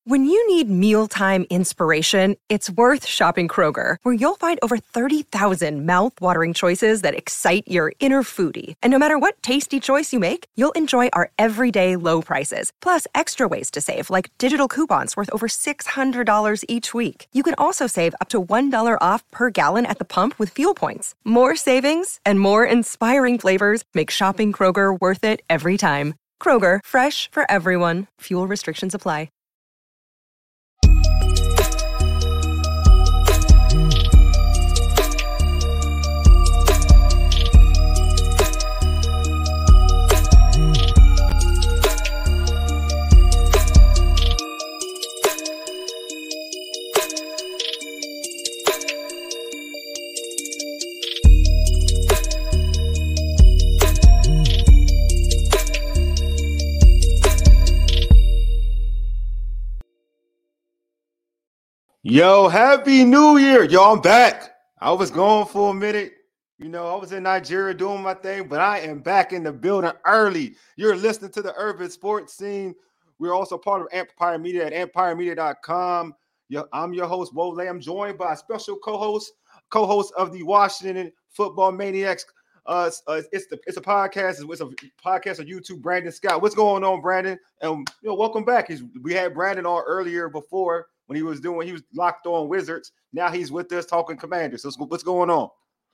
When you need mealtime inspiration, it's worth shopping Kroger, where you'll find over 30,000 mouth-watering choices that excite your inner foodie. And no matter what tasty choice you make, you'll enjoy our everyday low prices, plus extra ways to save, like digital coupons worth over $600 each week. You can also save up to $1 off per gallon at the pump with fuel points. More savings and more inspiring flavors make shopping Kroger worth it every time. Kroger, fresh for everyone. Fuel restrictions apply. Yo, happy new year. Yo, I'm back. I was gone for a minute. You know, I was in Nigeria doing my thing, but I am back in the building early. You're listening to the Urban Sports Scene. We're also part of Empire Media at empiremedia.com. I'm your host, Wole. I'm joined by a special co-host of the Washington Football Maniacs. It's a podcast. It's a podcast on YouTube. Brandon Scott. What's going on, Brandon? And welcome back. We had Brandon on earlier before. When he was locked on Wizards. Now he's with us talking Commanders. So what's going on?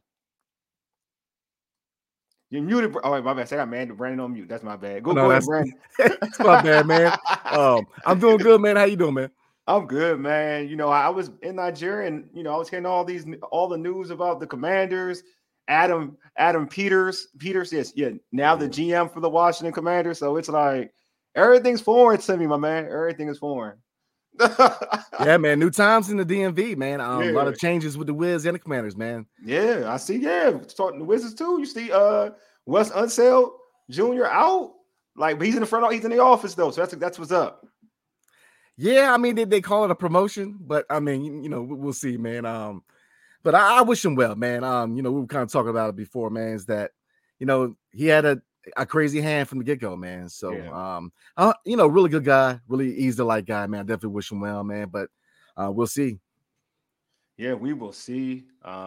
You're muted. Oh, wait, my bad. I got Brandon on mute. That's my bad. Go ahead, Brandon. That's my bad, man. I'm doing good, man. How you doing, man? I'm good, man. You know, I was in Nigeria and, I was hearing all the news about the Commanders. Adam Peters, yes, yeah. Now the GM for the Washington Commanders. So it's like everything's foreign to me, my man. Everything is foreign. Yeah, man. New times in the DMV, man. A lot of changes with the Wiz and the Commanders, man. Yeah, I see. Yeah, starting the Wizards too. You see, Wes Unseld Jr. out. Like, he's in the office though. So that's what's up. Yeah, I mean, they call it a promotion, but I mean, we'll see, man. But I wish him well, man. We were kind of talking about it before, man. Is that he had a crazy hand from the get-go, man. So really good guy, really easy to like guy, man. I definitely wish him well, man. But we'll see. Yeah, we will see.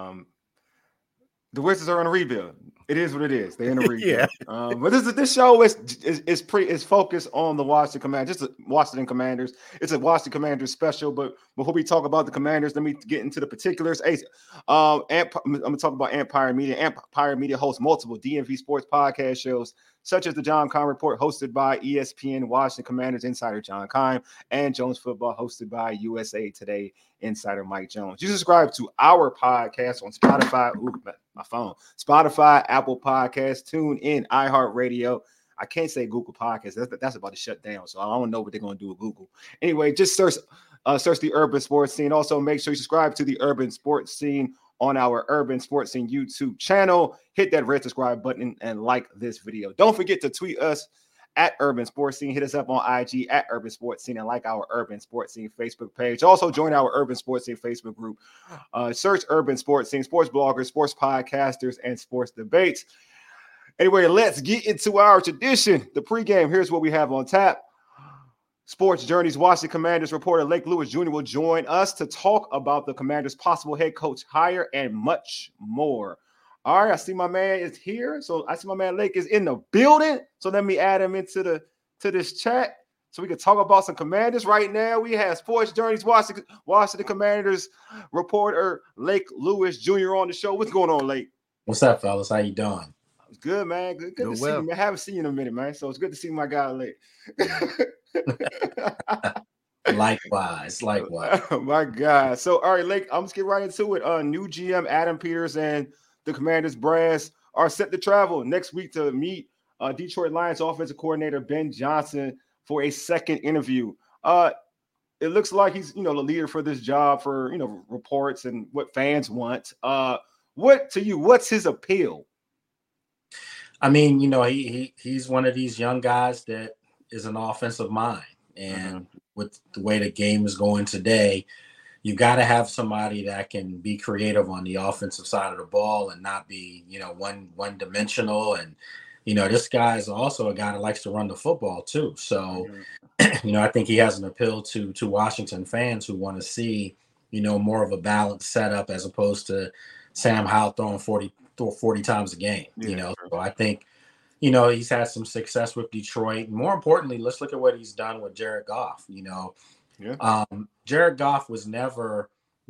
The Wizards are on a rebuild. It is what it is. They're in a rebuild. Yeah. But this show is focused on the Washington Commanders. Just the Washington Commanders. It's a Washington Commanders special. But before we talk about the Commanders, let me get into the particulars. I'm gonna talk about Empire Media. Empire Media hosts multiple DMV sports podcast shows, such as the John Keim Report, hosted by ESPN Washington Commanders insider John Keim, and Jones Football, hosted by USA Today insider Mike Jones. You subscribe to our podcast on Spotify. My phone. Spotify, Apple Podcasts, TuneIn, iHeartRadio. I can't say Google Podcasts. That's about to shut down. So I don't know what they're going to do with Google. Anyway, just search the Urban Sports Scene. Also, make sure you subscribe to the Urban Sports Scene on our Urban Sports Scene YouTube channel. Hit that red subscribe button and like this video. Don't forget to tweet us at Urban Sports Scene. Hit us up on IG at Urban Sports Scene and like our Urban Sports Scene Facebook page. Also join our Urban Sports Scene Facebook group. Search Urban Sports Scene, sports bloggers, sports podcasters, and sports debates. Anyway, let's get into our tradition. The pregame. Here's what we have on tap. Sports Journey's Washington Commanders reporter Lake Lewis Jr. will join us to talk about the Commanders' possible head coach hire and much more. All right, I see my man is here. So I see my man Lake is in the building. So let me add him into this chat so we can talk about some Commanders. Right now, we have Sports Journey's Washington Commanders reporter Lake Lewis Jr. on the show. What's going on, Lake? What's up, fellas? How you doing? Good, man. Good to see you, man. I haven't seen you in a minute, man. So it's good to see my guy, Lake. Likewise. My God. So, all right, Lake, I'm just get right into it. New GM Adam Peters and the Commanders brass are set to travel next week to meet Detroit Lions offensive coordinator Ben Johnson for a second interview. It looks like he's, the leader for this job for, reports and what fans want. What's his appeal? I mean, he's one of these young guys that is an offensive mind. And with the way the game is going today, you got to have somebody that can be creative on the offensive side of the ball and not be, one dimensional. And this guy is also a guy that likes to run the football too. So, I think he has an appeal to Washington fans who want to see, more of a balanced setup as opposed to Sam Howell throwing 40 times a game. So I think, he's had some success with Detroit. More importantly, let's look at what he's done with Jared Goff. Jared Goff was never,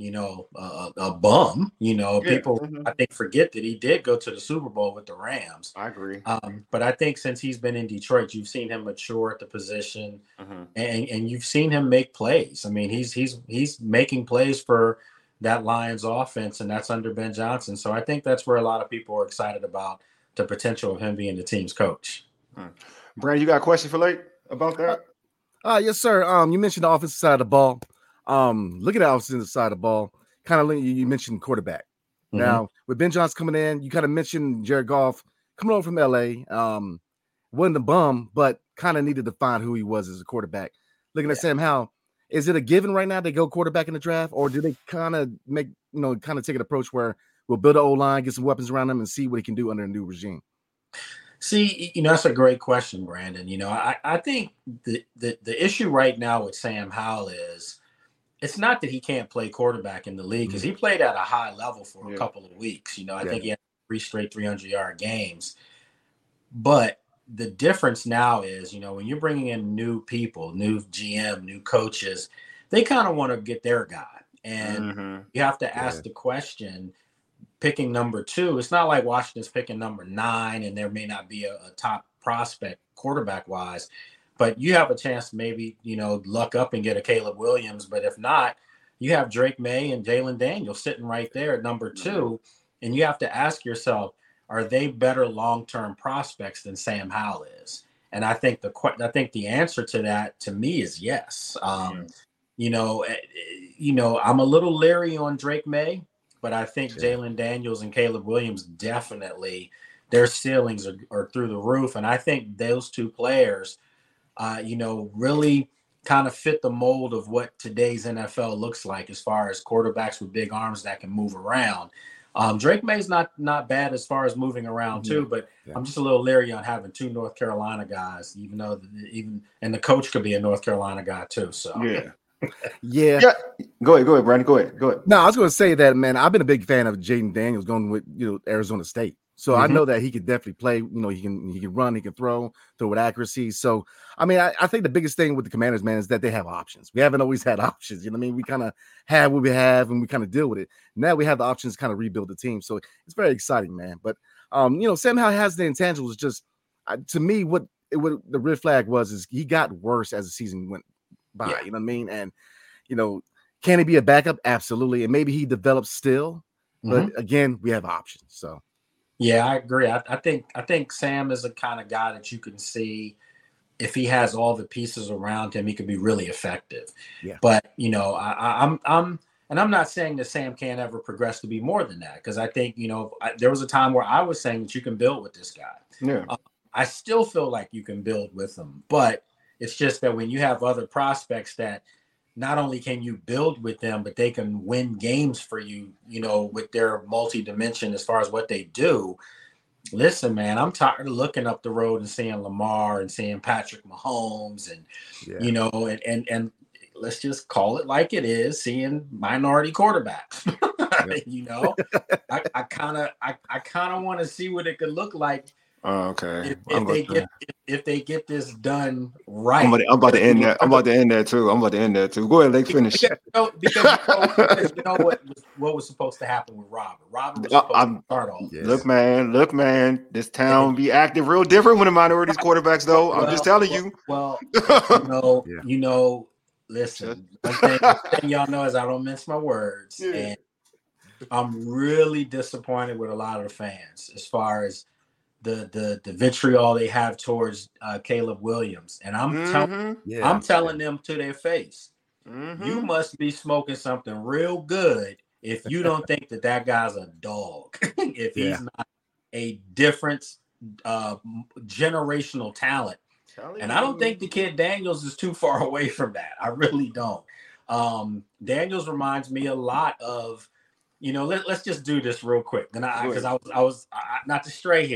a bum. People I think forget that he did go to the Super Bowl with the Rams. I agree. But I think since he's been in Detroit, you've seen him mature at the position, and you've seen him make plays. I mean, he's making plays for that Lions offense, and that's under Ben Johnson. So I think that's where a lot of people are excited about the potential of him being the team's coach. Brandon, you got a question for Lake about that? Yes, sir. You mentioned the offensive side of the ball. Look at the offensive side of the ball. Kind of you mentioned quarterback. Now with Ben Johnson coming in, you kind of mentioned Jared Goff coming over from LA. Wasn't a bum, but kind of needed to find who he was as a quarterback. Looking at Sam Howell, is it a given right now they go quarterback in the draft, or do they kind of take an approach where we'll build an O-line, get some weapons around him, and see what he can do under a new regime? See, that's a great question, Brandon. I think the issue right now with Sam Howell is it's not that he can't play quarterback in the league, because he played at a high level for a couple of weeks. I think he had 3 straight 300-yard games. But the difference now is, when you're bringing in new people, new GM, new coaches, they kind of want to get their guy. And you have to ask the question, picking number 2, it's not like Washington's picking number 9 and there may not be a top prospect quarterback wise, but you have a chance to maybe, luck up and get a Caleb Williams. But if not, you have Drake May and Jalen Daniels sitting right there at number 2. And you have to ask yourself, are they better long-term prospects than Sam Howell is? And I think the answer to that, to me, is yes. I'm a little leery on Drake May, but I think Jalen Daniels and Caleb Williams, definitely their ceilings are through the roof. And I think those two players, really kind of fit the mold of what today's NFL looks like as far as quarterbacks with big arms that can move around. Drake May's not bad as far as moving around too, but I'm just a little leery on having 2 North Carolina guys, even though and the coach could be a North Carolina guy too. So yeah. Go ahead, Brandon. Go ahead. No, I was going to say that, man. I've been a big fan of Jaden Daniels going with Arizona State. So I know that he could definitely play. He can run, he can throw with accuracy. So I mean, I think the biggest thing with the Commanders, man, is that they have options. We haven't always had options. We kind of have what we have, and we kind of deal with it. Now we have the options to kind of rebuild the team. So it's very exciting, man. But Sam Howell has the intangibles. Just to me, what the red flag was is he got worse as the season went by. Yeah. You know what I mean? And can he be a backup? Absolutely. And maybe he develops still. But again, we have options. So. Yeah, I agree. I think Sam is the kind of guy that you can see if he has all the pieces around him, he could be really effective. Yeah. But I'm not saying that Sam can't ever progress to be more than that, because I think there was a time where I was saying that you can build with this guy. Yeah. I still feel like you can build with him, but it's just that when you have other prospects that not only can you build with them, but they can win games for you, with their multi-dimension as far as what they do. Listen, man, I'm tired of looking up the road and seeing Lamar and seeing Patrick Mahomes and, and let's just call it like it is, seeing minority quarterbacks. I kind of want to see what it could look like. Okay. If they get this done right. I'm about to end that. I'm about to end that too. Go ahead, Lake, finish. Because what was supposed to happen with Robert. Robert was supposed to start off. Yes. Look, man. This town be acting real different when the minorities quarterbacks, though. I'm just telling you. Listen. One thing y'all know is I don't mince my words, and I'm really disappointed with a lot of the fans as far as the vitriol they have towards Caleb Williams. And I'm telling them to their face, you must be smoking something real good if you don't think that guy's a dog, if he's not a different generational talent. And I don't think the kid Daniels is too far away from that. I really don't. Daniels reminds me a lot of, let's just do this real quick. Then because I was not to stray here.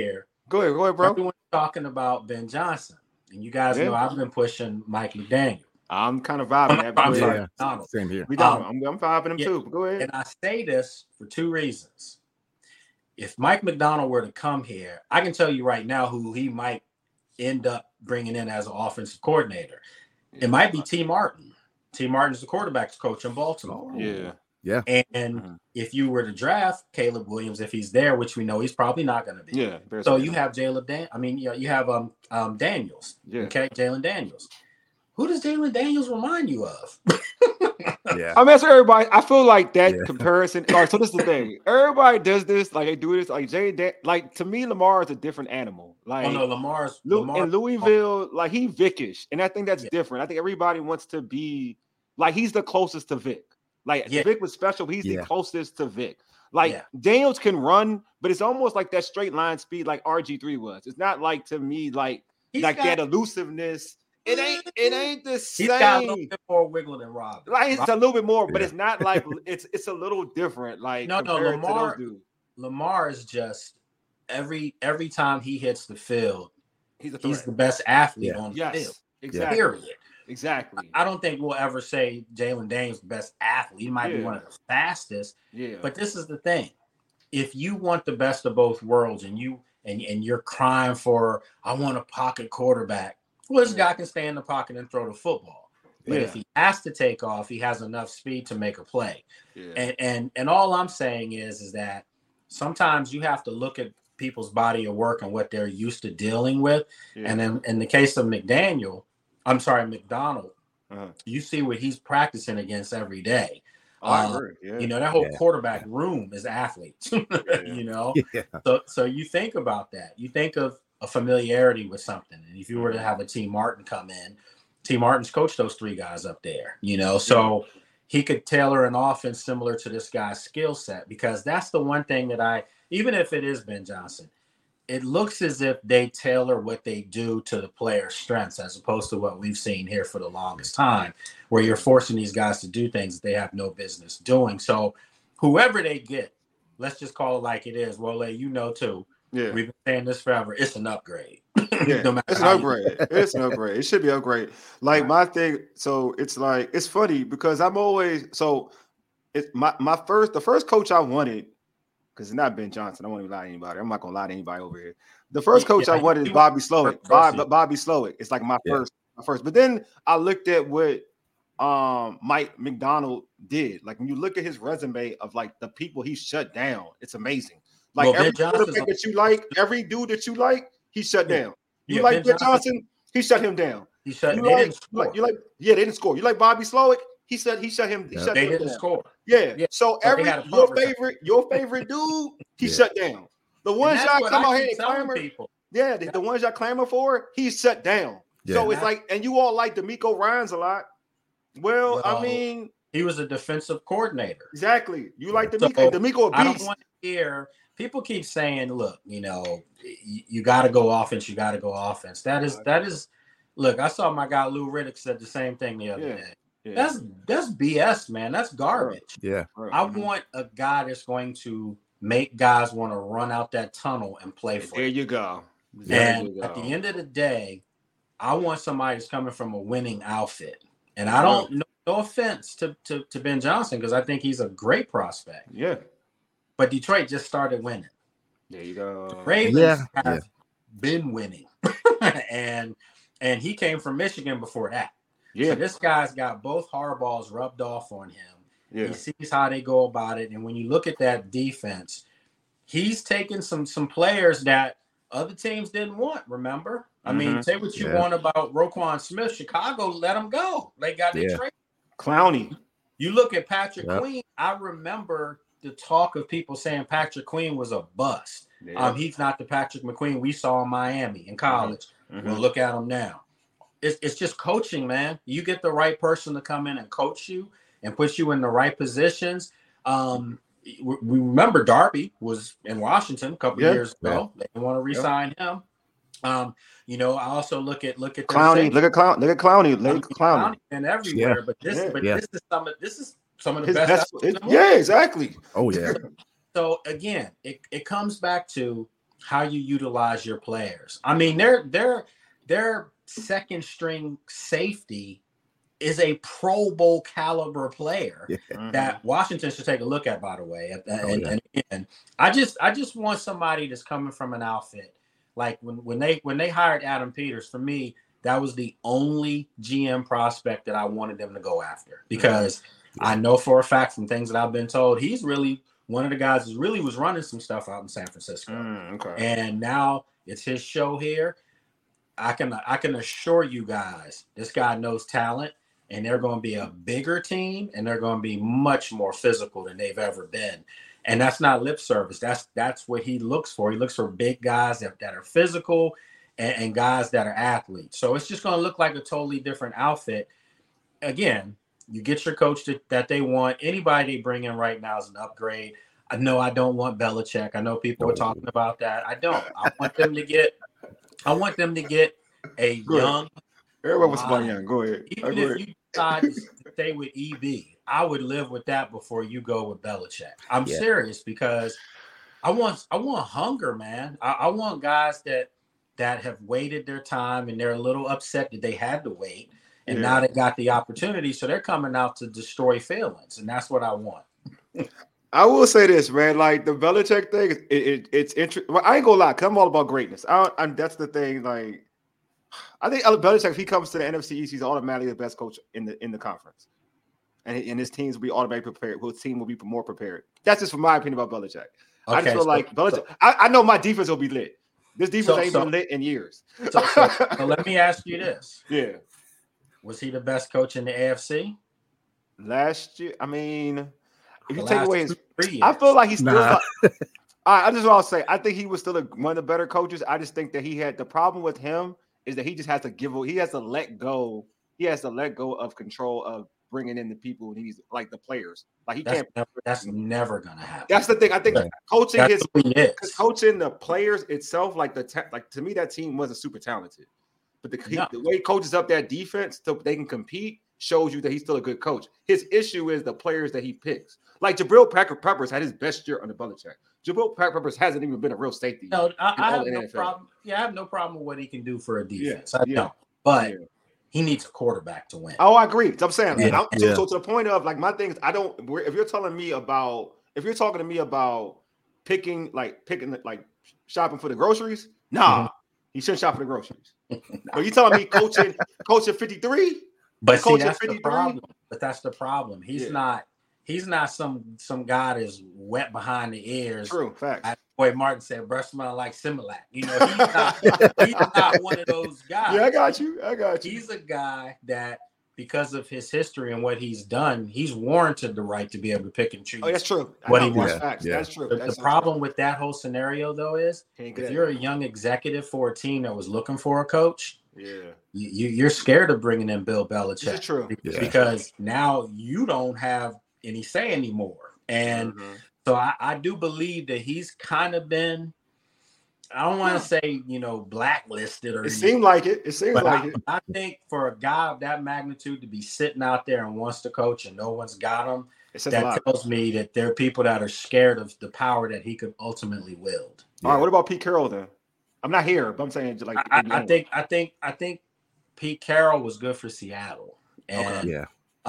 Go ahead, bro. Everyone's talking about Ben Johnson, and you guys know I've been pushing Mike McDaniel. I'm kind of vibing that. I'm sorry, same here. I'm vibing him too. But go ahead. And I say this for two reasons. If Mike Macdonald were to come here, I can tell you right now who he might end up bringing in as an offensive coordinator. It might be T. Martin. T. Martin's the quarterback's coach in Baltimore. Yeah. And if you were to draft Caleb Williams, if he's there, which we know he's probably not going to be. Yeah. So you have you have Daniels. Yeah. Okay, Jalen Daniels. Who does Jalen Daniels remind you of? Yeah. I mean, everybody. I feel like that comparison. All right, so this is the thing. Everybody does this. Like they do this. Like like to me, Lamar is a different animal. Like Lamar in Louisville. Like he Vickish, and I think that's different. I think everybody wants to be like he's the closest to Vic. Like Vic was special, but he's the closest to Vic. Like Daniels can run, but it's almost like that straight line speed, like RG3 was. It's not like to me like that elusiveness. It ain't the same. He's got a little bit more wiggle than Rob. Like it's a little bit more, but it's not like it's a little different. Like Lamar is just every time he hits the field, he's the best athlete on the field. Exactly. Period. Exactly. I don't think we'll ever say Jalen Daniels the best athlete. He might be one of the fastest. Yeah. But this is the thing: if you want the best of both worlds, and you're crying for, I want a pocket quarterback. Well, this guy can stay in the pocket and throw the football. But if he has to take off, he has enough speed to make a play. Yeah. And all I'm saying is that sometimes you have to look at people's body of work and what they're used to dealing with. Yeah. And then in the case of Macdonald, you see what he's practicing against every day. I agree. Yeah. You know, that whole quarterback room is athletes. You know? Yeah. So you think about that. You think of a familiarity with something. And if you were to have a T. Martin come in, T. Martin's coached those three guys up there, you know, so he could tailor an offense similar to this guy's skill set, because that's the one thing that even if it is Ben Johnson, it looks as if they tailor what they do to the player's strengths, as opposed to what we've seen here for the longest time, where you're forcing these guys to do things that they have no business doing. So whoever they get, let's just call it like it is. Wole, you know, too. Yeah, we've been saying this forever. It's an upgrade. Yeah, it's an upgrade. It's an upgrade. It should be an upgrade. Like my thing. So it's like it's funny because I'm always it's the first coach I wanted, because it's not Ben Johnson. I won't even lie to anybody. I'm not gonna lie to anybody over here. The first coach I wanted is Bobby Slowick. Bobby Slowick. It's like my first. But then I looked at what Mike Macdonald did. Like when you look at his resume of like the people he shut down, it's amazing. Like every quarterback that you like, every dude that you like, he shut down. You like Ben Johnson, he shut him down. They didn't score. They didn't score. You like Bobby Slowick, he shut him. They didn't score. Yeah. So your favorite dude, he shut down. The ones y'all come out here and clamor. The ones y'all clamor for, he's shut down. Yeah. So it's like, and you all like DeMeco Ryans a lot. Well, I mean, he was a defensive coordinator. Exactly. You like DeMeco? DeMeco a beast. I don't want to hear. People keep saying, look, you know, you got to go offense. You got to go offense. That is. Look, I saw my guy Lou Riddick said the same thing the other day. Yeah. That's BS, man. That's garbage. Yeah. I want a guy that's going to make guys want to run out that tunnel and play for. There you go. At the end of the day, I want somebody that's coming from a winning outfit. And I don't know, no offense to Ben Johnson, because I think he's a great prospect. Yeah. But Detroit just started winning. There you go. The Ravens have been winning. and he came from Michigan before that. Yeah. So this guy's got both hardballs rubbed off on him. Yeah. He sees how they go about it. And when you look at that defense, he's taken some players that other teams didn't want, remember? I mean, say what you want about Roquan Smith. Chicago let him go. They got their trade. Clowney. You look at Patrick Queen. I remember the talk of people saying Patrick Queen was a bust. Yeah. He's not the Patrick McQueen we saw in Miami in college. Well, look at him now. It's just coaching, man. You get the right person to come in and coach you and put you in the right positions. We remember Darby was in Washington a couple years ago. They didn't want to re-sign him. You know, I also look at Clowney. Look at Clowney. And everywhere. But this is some of the best. Yeah, exactly. Oh yeah. So again, it comes back to how you utilize your players. I mean, their second string safety is a Pro Bowl caliber player that Washington should take a look at, by the way. And again, I just want somebody that's coming from an outfit. Like when they hired Adam Peters, for me, that was the only GM prospect that I wanted them to go after, because I know for a fact from things that I've been told, he's really one of the guys who really was running some stuff out in San Francisco. And now it's his show here. I can assure you guys, this guy knows talent, and they're going to be a bigger team, and they're going to be much more physical than they've ever been. And that's not lip service. That's what he looks for. He looks for big guys that are physical and guys that are athletes. So it's just going to look like a totally different outfit. Again, you get your coach that they want. Anybody they bring in right now is an upgrade. I know I don't want Belichick. I know people are talking about that. I don't. I want them to get a young. Everybody wants somebody young. Go ahead. Even if you decide to stay with EB, I would live with that before you go with Belichick. I'm serious, because I want hunger, man. I want guys that have waited their time, and they're a little upset that they had to wait, and now they got the opportunity, so they're coming out to destroy feelings, and that's what I want. I will say this, man. Like the Belichick thing, it's interesting. Well, I ain't gonna lie, 'cause I'm all about greatness. That's the thing. Like, I think Belichick, if he comes to the NFC East, he's automatically the best coach in the conference, and his teams will be automatically prepared. His team will be more prepared. That's just from my opinion about Belichick. I just feel like Belichick. I know my defense will be lit. This defense ain't been lit in years. So let me ask you this. Yeah. Was he the best coach in the AFC? Last year, I mean, if you take away his 3 years. I feel like he's still I just want to say, I think he was still one of the better coaches. I just think that he had the problem with him is that he just has to he has to let go. He has to let go of control of bringing in the people he's like the players. Like that's never gonna happen. That's the thing. I think coaching coaching the players itself, like to me, that team wasn't super talented. But the way he coaches up that defense so they can compete shows you that he's still a good coach. His issue is the players that he picks. Like Jabril Peppers had his best year under Belichick. Jabril Peppers hasn't even been a real safety. No, I have no problem. Yeah, I have no problem with what he can do for a defense. I don't. But he needs a quarterback to win. Oh, I agree. I'm saying, so to the point of like my thing is, if you're talking to me about picking shopping for the groceries, he shouldn't shop for the groceries. But you telling me coaching 53? But see, that's the problem. But that's the problem. He's not some guy that's wet behind the ears. True, facts. Boy, Martin said, "Breath smell like Similac." You know, he's not one of those guys. Yeah, I got you. He's a guy that, because of his history and what he's done, he's warranted the right to be able to pick and choose. Oh, that's true. What he wants. That's true. The problem with that whole scenario, though, is if you're a young executive for a team that was looking for a coach, you're scared of bringing in Bill Belichick. This is true. Because now you don't have any say anymore. And so I do believe that he's kind of been, I don't want to say, blacklisted or it seemed like it. I think for a guy of that magnitude to be sitting out there and wants to coach and no one's got him, that tells me that there are people that are scared of the power that he could ultimately wield. All right, what about Pete Carroll then? I'm not here, but I'm saying like I think Pete Carroll was good for Seattle. And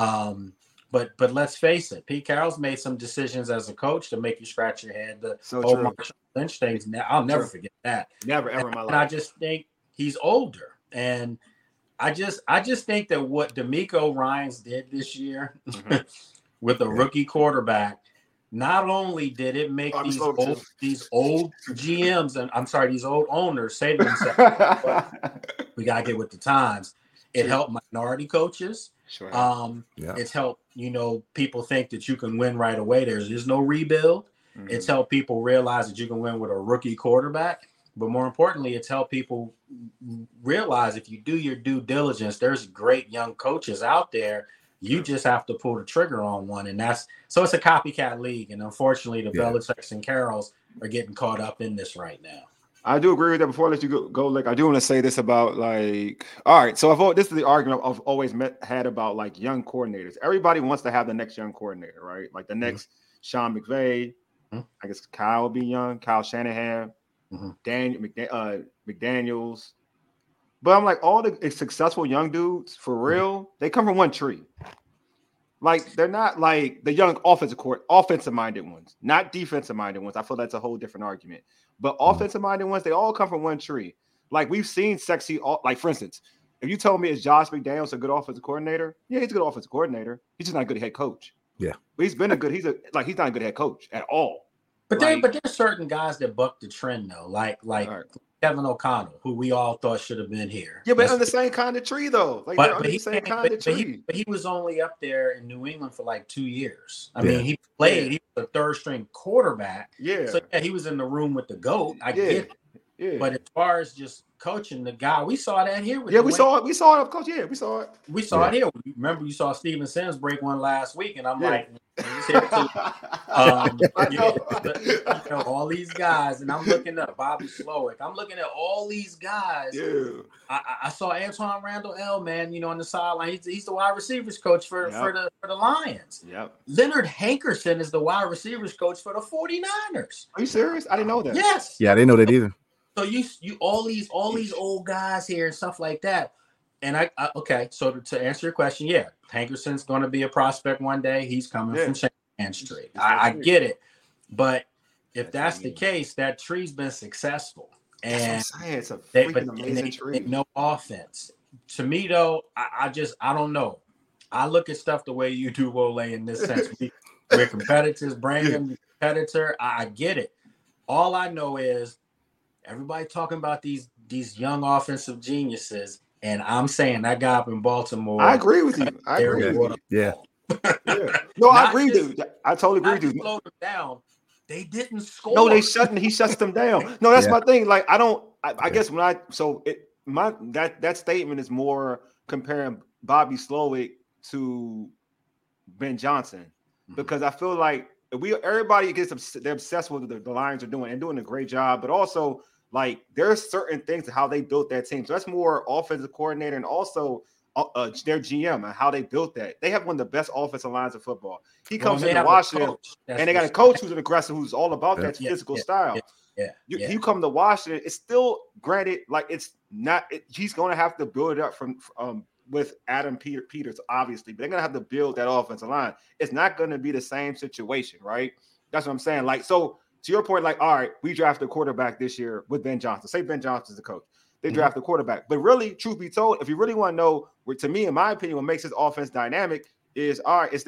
But let's face it, Pete Carroll's made some decisions as a coach to make you scratch your head. The whole Marshawn Lynch things, I'll never forget that. Never ever in my life. And I just think he's older, and I just think that what DeMeco Ryans did this year with a rookie quarterback, not only did it make these old GMs and these old owners say to themselves, "We gotta get with the times." It helped minority coaches. Sure. It's helped, people think that you can win right away. There's no rebuild. It's helped people realize that you can win with a rookie quarterback. But more importantly, it's helped people realize if you do your due diligence, there's great young coaches out there. You just have to pull the trigger on one. And so it's a copycat league. And unfortunately, the Belichicks and Carrolls are getting caught up in this right now. I do agree with that. Before I let you go, like I do want to say this about all right. So this is the argument I've always had about like young coordinators. Everybody wants to have the next young coordinator, right? Like the next Sean McVay. I guess Kyle will be young. Kyle Shanahan. McDaniels. But I'm like, all the successful young dudes, for real, they come from one tree. Like, they're not like the young offensive-minded ones, not defensive-minded ones. I feel that's a whole different argument. But offensive-minded ones, they all come from one tree. Like, we've seen like, for instance, if you told me is Josh McDaniels a good offensive coordinator? Yeah, he's a good offensive coordinator. He's just not a good head coach. Yeah. But he's not a good head coach at all. But there's certain guys that buck the trend though, like Kevin O'Connell, who we all thought should have been here. Yeah, but on the same kind of tree though. Like, they're on the same kind of tree. But he was only up there in New England for like 2 years. I mean, he played. He was a third string quarterback. Yeah. So he was in the room with the GOAT. I get it. Yeah. But as far as just coaching the guy, we saw that here. We saw it. We saw it, of course. Yeah, we saw it. We saw it here. Remember, you saw Steven Sims break one last week, and I'm like, he's here too. All these guys, and I'm looking up Bobby Slowick. I'm looking at all these guys. Yeah. I saw Antoine Randall L, man, on the sideline. He's the wide receivers coach for the Lions. Yep. Leonard Hankerson is the wide receivers coach for the 49ers. Are you serious? I didn't know that. Yes. Yeah, I didn't know that either. So you all these old guys here and stuff like that. And I okay, so to answer your question, yeah, Hankerson's going to be a prospect one day. He's coming from Shanahan Street. I get it. But if that's the case, that tree's been successful. And it's a freaking amazing tree. No offense. To me, though, I don't know. I look at stuff the way you do, Wole, in this sense. We're competitors, Brandon, competitor. I get it. All I know is everybody talking about these young offensive geniuses, and I'm saying that guy up in Baltimore. I agree with you. I agree with you. Yeah. No, I agree with you. I totally agree with you. Slowed them down. They didn't score. No, he shuts them down. No, that's my thing. Like, I guess that statement is more comparing Bobby Slowick to Ben Johnson, because I feel like everybody they're obsessed with what the Lions are doing and doing a great job, but also like there's certain things to how they built that team. So that's more offensive coordinator and also their GM and how they built that. They have one of the best offensive lines of football. He comes into Washington and they got a coach who's an aggressive, who's all about that physical style. You come to Washington, it's still granted, like it's not. He's going to have to build it up from with Adam Peters, obviously, but they're going to have to build that offensive line. It's not going to be the same situation, right? That's what I'm saying. Like, so to your point, like, all right, we drafted a quarterback this year with Ben Johnson. Say Ben Johnson's the coach. They draft a quarterback. But really, truth be told, if you really want to know, to me, in my opinion, what makes his offense dynamic is it's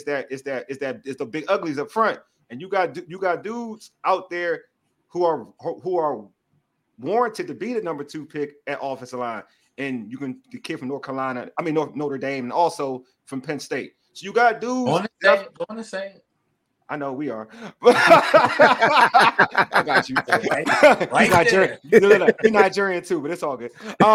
the big uglies up front. And you got dudes out there who are warranted to be the number 2 pick at offensive line. And you can the kid from Notre Dame, and also from Penn State. So you got dudes. Going to say it. I know we are. I got you. Right Nigerian. He's Nigerian too, but it's all good.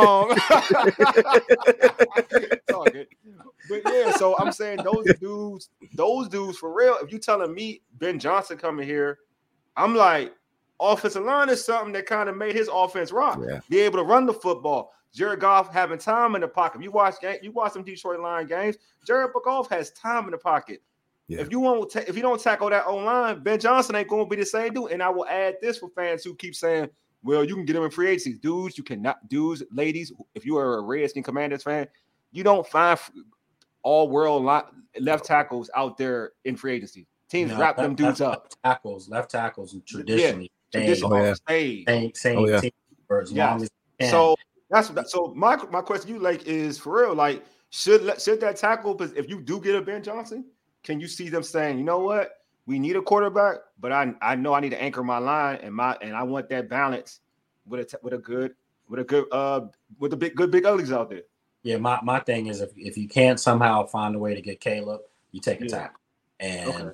It's all good. But yeah, so I'm saying those dudes for real. If you telling me Ben Johnson coming here, I'm like, offensive line is something that kind of made his offense rock. Yeah. Be able to run the football. Jared Goff having time in the pocket. You watch some Detroit Lion games. Jared Goff has time in the pocket. Yeah. If you don't tackle that O-line, Ben Johnson ain't going to be the same dude. And I will add this for fans who keep saying, well, you can get him in free agency. Ladies, if you are a Redskins Commanders fan, you don't find all-world left tackles out there in free agency. Teams wrap them dudes up. Left tackles, and traditionally stay. Team for as long as you can. So my question to you, like, is for real, like, should that tackle, if you do get a Ben Johnson, can you see them saying, you know what, we need a quarterback, but I know I need to anchor my line and I want that balance with the big uglies out there. Yeah, my thing is if you can't somehow find a way to get Caleb, you take a tackle. And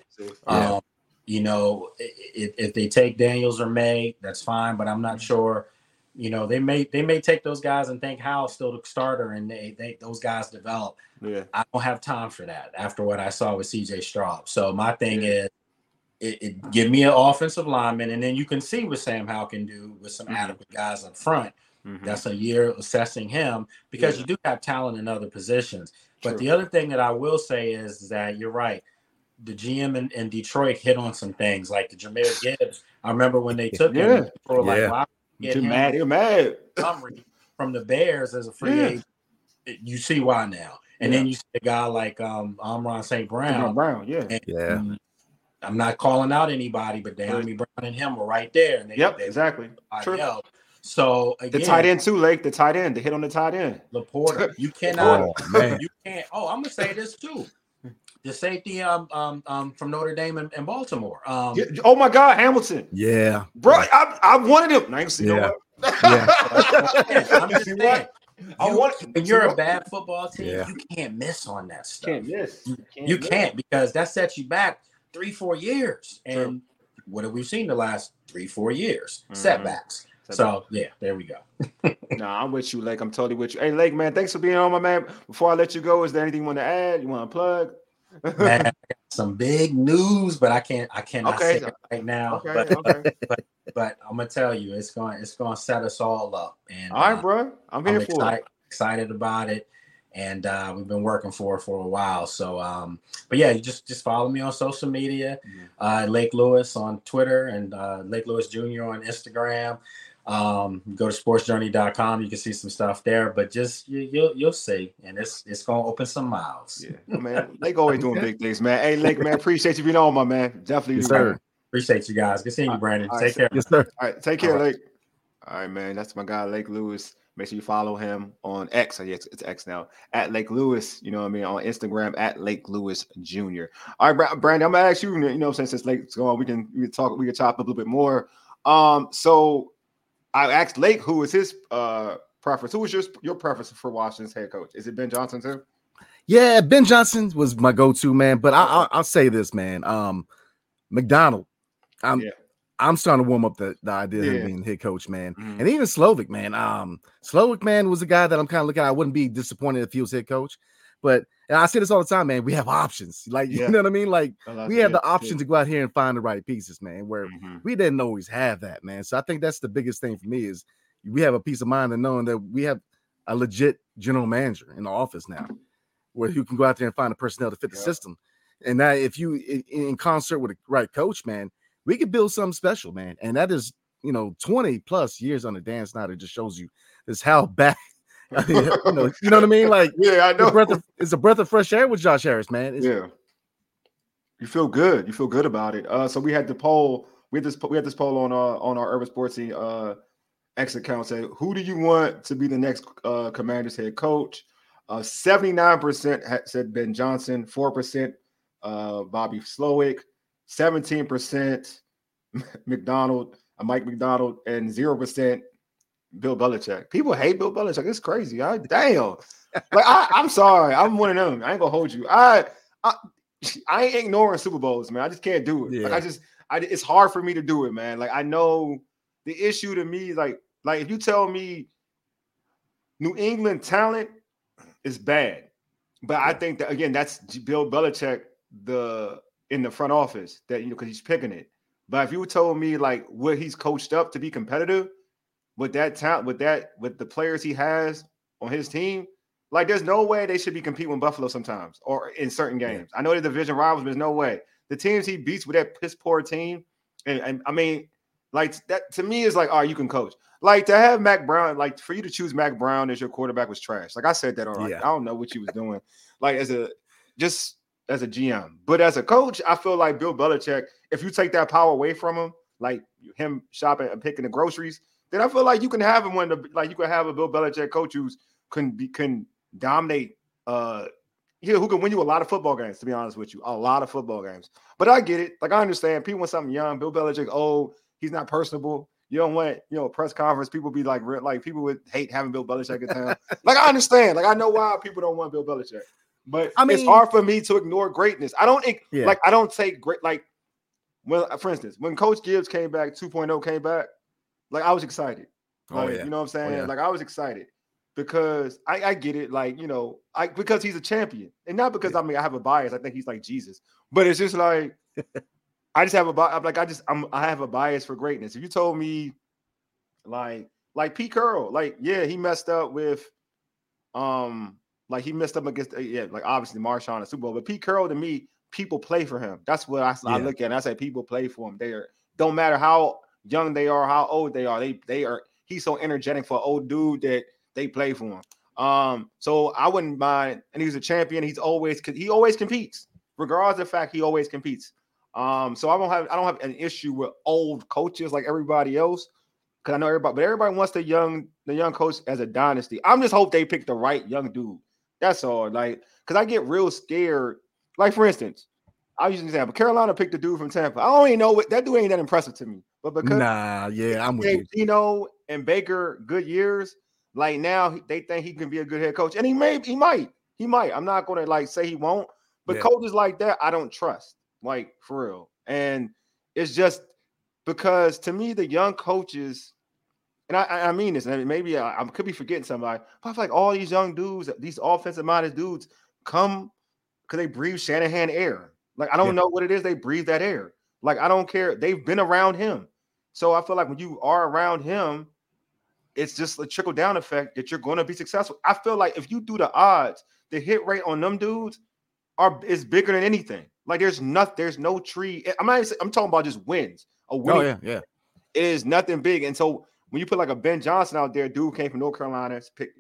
if they take Daniels or May, that's fine, but I'm not sure. They may take those guys and think Howell's still the starter, and they those guys develop. Yeah, I don't have time for that after what I saw with CJ Stroud. So my thing is, it give me an offensive lineman, and then you can see what Sam Howell can do with some adequate guys up front. Mm-hmm. That's a year assessing him you do have talent in other positions. But the other thing that I will say is that you're right. the GM in Detroit hit on some things like the Jahmyr Gibbs. I remember when they took him, people were like, "Wow, get him mad, you're mad." From the Bears as a free agent." You see why now. And then you see a guy like Amon St. Brown. I'm not calling out anybody, but Dyami Brown and him were right there. And they exactly. True. So again, the tight end too, Lake. The tight end, they hit on the tight end. Laporta. You cannot. You can't. Oh, I'm gonna say this too. The safety from Notre Dame and Baltimore. Oh my God, Hamilton. Yeah, bro, I wanted him. I ain't seen no I'm just saying. When you're a bad football team, you can't miss on that stuff. You can't because that sets you back 3-4 years. And what have we seen the last 3-4 years? Setbacks. So there we go. Nah, I'm with you, Lake. I'm totally with you. Hey, Lake, man, thanks for being on, my man. Before I let you go, is there anything you want to add? You want to plug? Man, I got some big news, but I cannot say it right now. But I'm gonna tell you, it's going to set us all up. And all right, bro, I'm here for it. Excited about it, and we've been working for it for a while. So, but yeah, you just follow me on social media, Lake Lewis on Twitter and Lake Lewis Jr. on Instagram. Go to sportsjourney.com. You can see some stuff there, but just you'll see, and it's gonna open some mouths. Yeah, man. Lake always doing big things, man. Hey, Lake, man, appreciate you being on, my man. Definitely, yes, sir. Appreciate you guys. Good seeing you, Brandon. Take care. Yes, sir. All right, take care, Lake. All right, man. That's my guy, Lake Lewis. Make sure you follow him on X. Yes, it's X now. At Lake Lewis, you know what I mean? On Instagram, at Lake Lewis Jr. All right, Brandon, I'm gonna ask you, you know, since Lake's going, we can chop up a little bit more. So I asked Lake who is his preference. Who was your preference for Washington's head coach? Is it Ben Johnson too? Yeah, Ben Johnson was my go-to, man. But I'll say this, man. McDonald. I'm starting to warm up the idea of him being head coach, man. And even Slovic, man. Slovic, man, was a guy that I'm kind of looking at. I wouldn't be disappointed if he was head coach. But and I say this all the time, man. We have options. Like, you know what I mean? Like, we have the option to go out here and find the right pieces, man, where we didn't always have that, man. So I think that's the biggest thing for me is we have a peace of mind in knowing that we have a legit general manager in the office now where you can go out there and find the personnel to fit the system. And that if you, in concert with the right coach, man, we could build something special, man. And that is, 20 plus years under Dan Snyder just shows you is how bad. You know what I mean? Like, I know. It's a breath of fresh air with Josh Harris, man. You feel good. You feel good about it. So we had the poll. We had this poll on our Urban Sportsy X account. Say, who do you want to be the next Commanders head coach? 79% said Ben Johnson. 4% Bobby Slowick. 17% Mike Macdonald, and 0% Bill Belichick. People hate Bill Belichick. It's crazy. Damn. Like I'm sorry. I'm one of them. I ain't gonna hold you. I ain't ignoring Super Bowls, man. I just can't do it. Yeah. Like it's hard for me to do it, man. Like I know the issue to me, like if you tell me New England talent is bad, but I think that again, that's Bill Belichick in the front office that because he's picking it. But if you told me like what he's coached up to be competitive with that talent, with the players he has on his team, like there's no way they should be competing with Buffalo sometimes or in certain games. I know they're division rivals, but there's no way. The teams he beats with that piss poor team, and I mean, like that to me is like, all right, you can coach. Like to have Mac Brown, like for you to choose Mac Brown as your quarterback was trash. Like I said that already. I don't know what he was doing. Like as a GM, but as a coach, I feel like Bill Belichick, if you take that power away from him, like him shopping and picking the groceries, then I feel like you can have him you can have a Bill Belichick coach who can dominate, who can win you a lot of football games, to be honest with you, a lot of football games. But I get it. Like I understand people want something young. Bill Belichick, he's not personable. You don't want, a press conference. People be like people would hate having Bill Belichick in town. Like I understand. Like I know why people don't want Bill Belichick. But I mean, it's hard for me to ignore greatness. I don't take great, like for instance, when Coach Gibbs came back, 2.0 came back, like I was excited. Like, you know what I'm saying? Like I was excited because I get it. Like, because he's a champion and not because I have a bias. I think he's like Jesus, but it's just like, I just have a bias. Like I have a bias for greatness. If you told me like Pete Carroll, like, he messed up with, like he messed up against, like obviously Marshawn and Super Bowl, but Pete Carroll to me people play for him. That's what I look at. And I say people play for him. Don't matter how young they are, how old they are. They are. He's so energetic for an old dude that they play for him. So I wouldn't mind. And he's a champion. He always competes, regardless of the fact he always competes. So I don't have an issue with old coaches like everybody else, because I know everybody wants the young coach as a dynasty. I'm just hope they pick the right young dude. That's all. Like, because I get real scared. Like, for instance, I'll use an example. Carolina picked a dude from Tampa. I don't even know what that dude ain't that impressive to me. But because I'm with you. Geno and Baker good years, like now they think he can be a good head coach, and he might. I'm not going to like say he won't, but coaches like that I don't trust, like for real. And it's just because to me the young coaches, and I mean this, and maybe I could be forgetting somebody, but I feel like all these young dudes, these offensive minded dudes, come because they breathe Shanahan air. Like, I don't know what it is. They breathe that air. Like, I don't care. They've been around him. So I feel like when you are around him, it's just a trickle down effect that you're going to be successful. I feel like if you do the odds, the hit rate on them dudes is bigger than anything. Like, there's no tree. I'm talking about just wins. A win. It is nothing big. And so when you put like a Ben Johnson out there, dude came from North Carolina,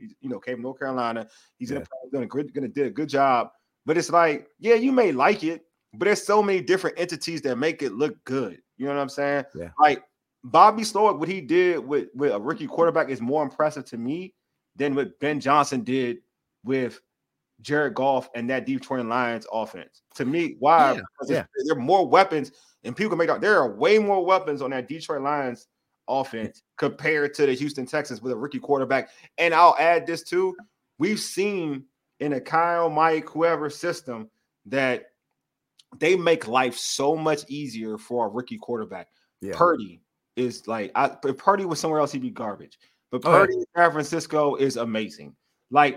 He's going to do a good job. But it's like, yeah, you may like it, but there's so many different entities that make it look good. You know what I'm saying? Yeah. Like Bobby Slowick, what he did with a rookie quarterback is more impressive to me than what Ben Johnson did with Jared Goff and that Detroit Lions offense. To me, why? Because there are more weapons, and people can make out there are way more weapons on that Detroit Lions offense compared to the Houston Texans with a rookie quarterback. And I'll add this too. We've seen in a Kyle, Mike, whoever system that they make life so much easier for a rookie quarterback. Yeah. Purdy is like, if Purdy was somewhere else, he'd be garbage. But Purdy in San Francisco is amazing. Like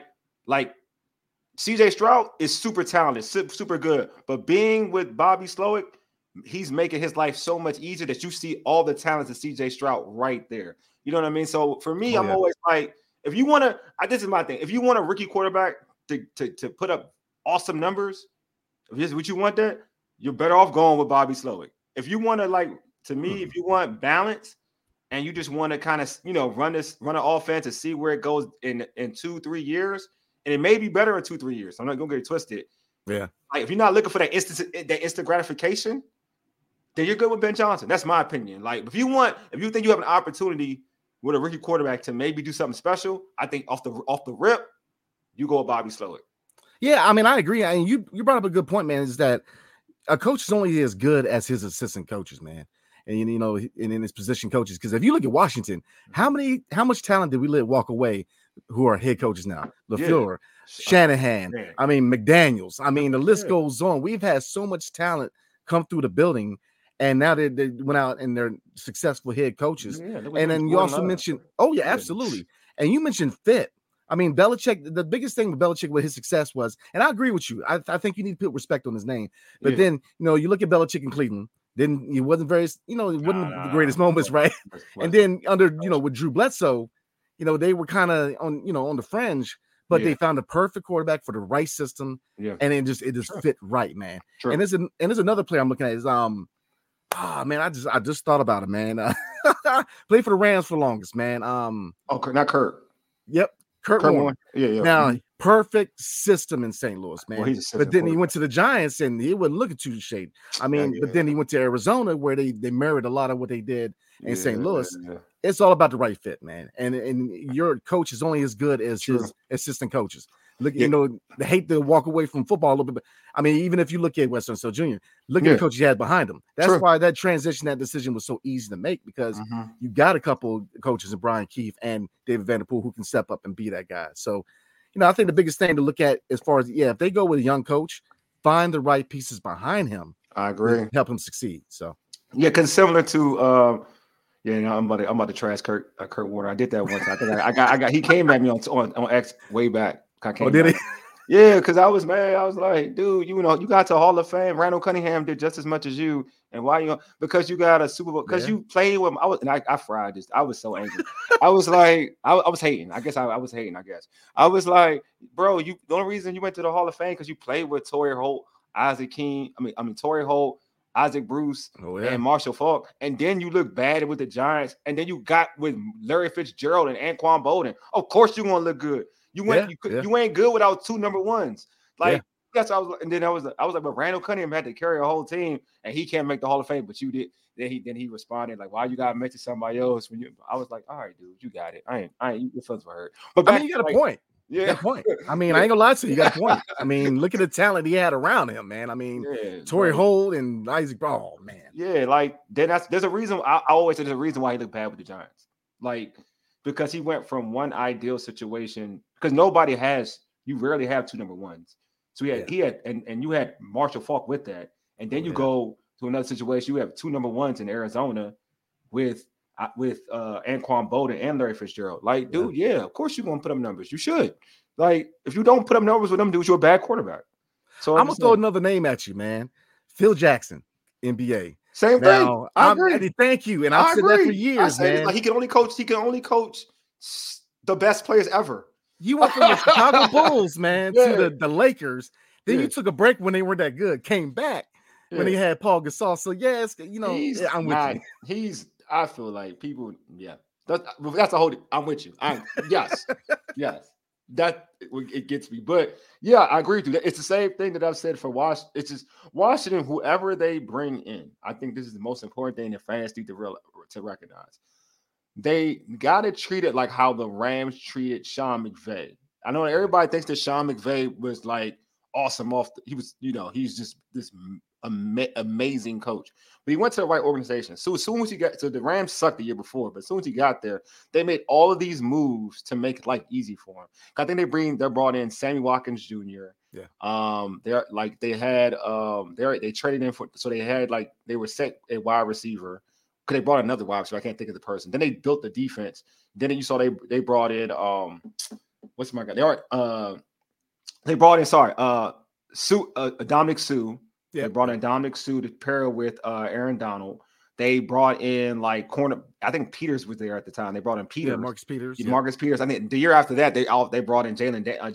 CJ Stroud is super talented, super good. But being with Bobby Slowick, he's making his life so much easier that you see all the talents of CJ Stroud right there. You know what I mean? So for me, I'm always like, if you want to, this is my thing. If you want a rookie quarterback to put up awesome numbers, if this is what you want, that you're better off going with Bobby Slowick. If you want to if you want balance and you just want to kind of, run an offense and see where it goes in 2-3 years, and it may be better in 2-3 years. I'm not going to get it twisted. Yeah. Like if you're not looking for that instant gratification, then you're good with Ben Johnson. That's my opinion. Like if you think you have an opportunity with a rookie quarterback to maybe do something special, I think off the rip, you go with Bobby Slowick. Yeah, I mean, I agree. I mean, you brought up a good point, man, is that a coach is only as good as his assistant coaches, man. And, and in his position coaches. Because if you look at Washington, how much talent did we walk away who are head coaches now? LaFleur, Shanahan, I mean, McDaniels. I mean, the list goes on. We've had so much talent come through the building, and now they went out and they're successful head coaches. Yeah, and then you also mentioned, absolutely. And you mentioned fit. I mean, Belichick, the biggest thing with Belichick with his success was, and I agree with you, I think you need to put respect on his name. But then, you look at Belichick in Cleveland, then he wasn't very, it wasn't the greatest moments, right? And then under, with Drew Bledsoe, they were kind of on the fringe, but they found the perfect quarterback for the right system. Yeah. And it just fit right, man. True. And there's another player I'm looking at is, man, I just thought about it, man. Played for the Rams for the longest, man. Not Kurt. Yep. Kurt Warner. Yeah. Now, perfect system in St. Louis, man. Well, but then he went to the Giants and he wasn't looking too shade. I mean, but then he went to Arizona where they mirrored a lot of what they did in St. Louis. Yeah. It's all about the right fit, man. And your coach is only as good as his assistant coaches. Look, they hate to walk away from football a little bit. But I mean, even if you look at Western Still Jr., look at the coach he had behind him. That's why that decision was so easy to make, because you got a couple coaches in Brian Keefe and David Vanderpool who can step up and be that guy. So, I think the biggest thing to look at as far as, if they go with a young coach, find the right pieces behind him. I agree. Help him succeed. So, because similar to, I'm about to trash Kurt Warner. I did that once. I think I got. He came at me on X way back. Did he? Yeah, because I was mad. I was like, dude, you got to Hall of Fame. Randall Cunningham did just as much as you, and why because you got a Super Bowl, because you played with him. I fried this. I was so angry. I was like, I was hating. I guess I was hating. I was like, bro, the only reason you went to the Hall of Fame because you played with Torrey Holt. Isaac King, Torrey Holt, Isaac Bruce, and Marshall Faulk, and then you look bad with the Giants, and then you got with Larry Fitzgerald and Anquan Bolden. Of course, you're gonna look good. You ain't good without 2 number ones. Like that's what I was. And then I was like, but Randall Cunningham had to carry a whole team, and he can't make the Hall of Fame, but you did. Then he responded like, "Why you gotta mention somebody else?" When I was like, "All right, dude, you got it. I ain't. Your feelings were hurt." But you got a point. Yeah, you got a point. I ain't gonna lie to you. You got a point. Look at the talent he had around him, man. Torrey Holt and Isaac. Oh man. Yeah, like then there's a reason. I always say there's a reason why he looked bad with the Giants. Like because he went from one ideal situation because you rarely have 2 number ones. So he had and you had Marshall Faulk with that, and then you go to another situation. You have 2 number ones in Arizona with Anquan Bolden and Larry Fitzgerald. Like, dude, of course you're gonna put up numbers. You should. Like, if you don't put up numbers with them dudes, you're a bad quarterback. So I'm gonna throw another name at you, man. Phil Jackson, NBA. Same thing. I agree. Thank you. And I've said that for years, man. Like he can only coach the best players ever. You went from the Chicago Bulls, man, to the Lakers. Then you took a break when they weren't that good. Came back when he had Paul Gasol. So I'm with you. I feel like people, that's a whole. I'm with you. Yes. That it gets me, but I agree with you. It's the same thing that I've said for Washington. It's just Washington, whoever they bring in. I think this is the most important thing that fans need to recognize. They got to treat it like how the Rams treated Sean McVay. I know everybody thinks that Sean McVay was like awesome he's just this amazing coach, but he went to the right organization. So as soon as the Rams sucked the year before, but as soon as he got there, they made all of these moves to make life easy for him. I think they brought in Sammy Watkins Jr. They traded in for, so they had they were set a wide receiver because they brought another wide receiver. I can't think of the person. Then they built the defense. Then you saw they brought in what's my guy? They brought in Dominic Sue. Yeah. They brought in Dominic Sue to pair with Aaron Donald. They brought in corner. I think Peters was there at the time. They brought in Peters. Yeah, Marcus Peters. Marcus Peters. I think the year after that, they brought in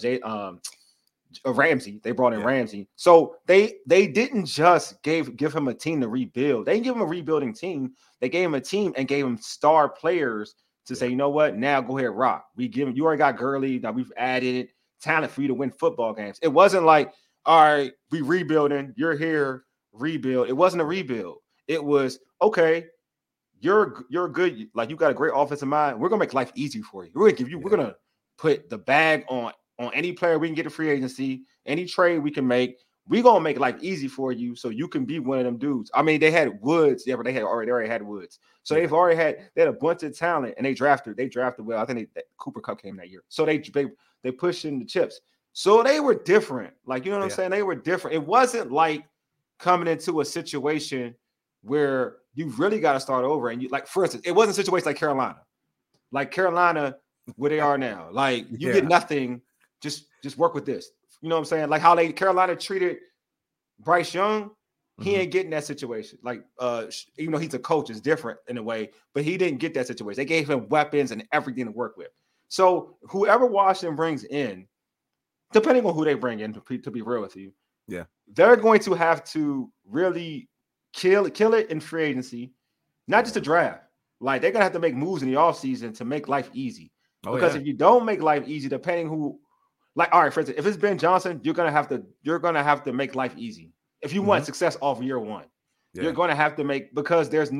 Ramsey. They brought in Ramsey. So they didn't just give him a team to rebuild. They didn't give him a rebuilding team. They gave him a team and gave him star players to say, you know what? Now go ahead, rock. You already got Gurley. Now we've added talent for you to win football games. It wasn't like, all right, we rebuilding. You're here, rebuild. It wasn't a rebuild. It was, okay, you're good. Like, you got a great offensive mind. We're gonna make life easy for you. We're gonna put the bag on any player we can get in free agency, any trade we can make. We're gonna make life easy for you so you can be one of them dudes. They had Woods, but they already had Woods. So they had a bunch of talent, and they drafted well. I think Cooper Kupp came that year. So they pushed in the chips. So they were different. Like, you know what I'm saying? They were different. It wasn't like coming into a situation where you really got to start over. And for instance, it wasn't a situation like Carolina. Like Carolina, where they are now. Like, you get nothing, just work with this. You know what I'm saying? Like how Carolina treated Bryce Young, he ain't getting that situation. Like, even though he's a coach, it's different in a way, but he didn't get that situation. They gave him weapons and everything to work with. So whoever Washington brings in, depending on who they bring in, to be real with you, they're going to have to really kill it in free agency, not just a draft. Like, they're gonna have to make moves in the offseason to make life easy. Because if you don't make life easy, depending who, like, all right, for instance, if it's Ben Johnson, you're gonna have to make life easy. If you want success off of year one, you're gonna have to make, because there's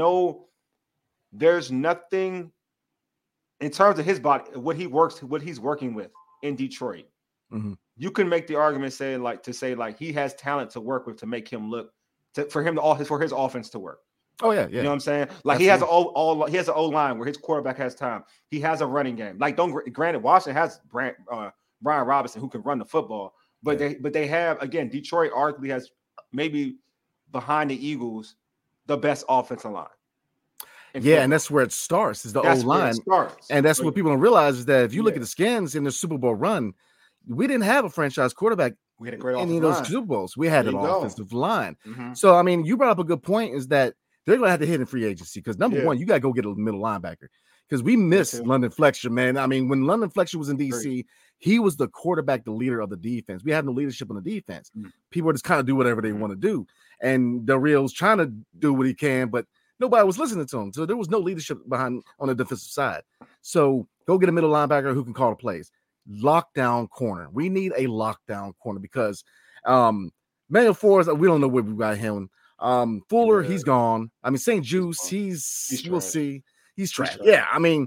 nothing in terms of his body, what he's working with in Detroit. Mm-hmm. You can make the argument say he has talent to work with to make him for his offense to work. Oh yeah. You know what I'm saying? Like, he has an O-line where his quarterback has time. He has a running game. Like, granted, Washington has Brian Robinson who can run the football, but they have, again, Detroit arguably has maybe behind the Eagles the best offensive line. And that's where it starts, is the O-line. And that's what people don't realize, is that if you look at the Skins in the Super Bowl run, we didn't have a franchise quarterback. We had a great offensive line. Any of those Super Bowls. We had an offensive line. Mm-hmm. So, you brought up a good point, is that they're going to have to hit in free agency, because number one, you got to go get a middle linebacker, because we missed London Fletcher, man. I mean, when London Fletcher was in DC, he was the quarterback, the leader of the defense. We had no leadership on the defense. People just kind of do whatever they want to do. And Del Rio's trying to do what he can, but nobody was listening to him. So there was no leadership behind on the defensive side. So go get a middle linebacker who can call the plays. Lockdown corner. We need a lockdown corner because Manuel Forrest, we don't know where we got him. Fuller, he's gone. I mean, St. Juice, he's we'll see. He's trash. Yeah, I mean,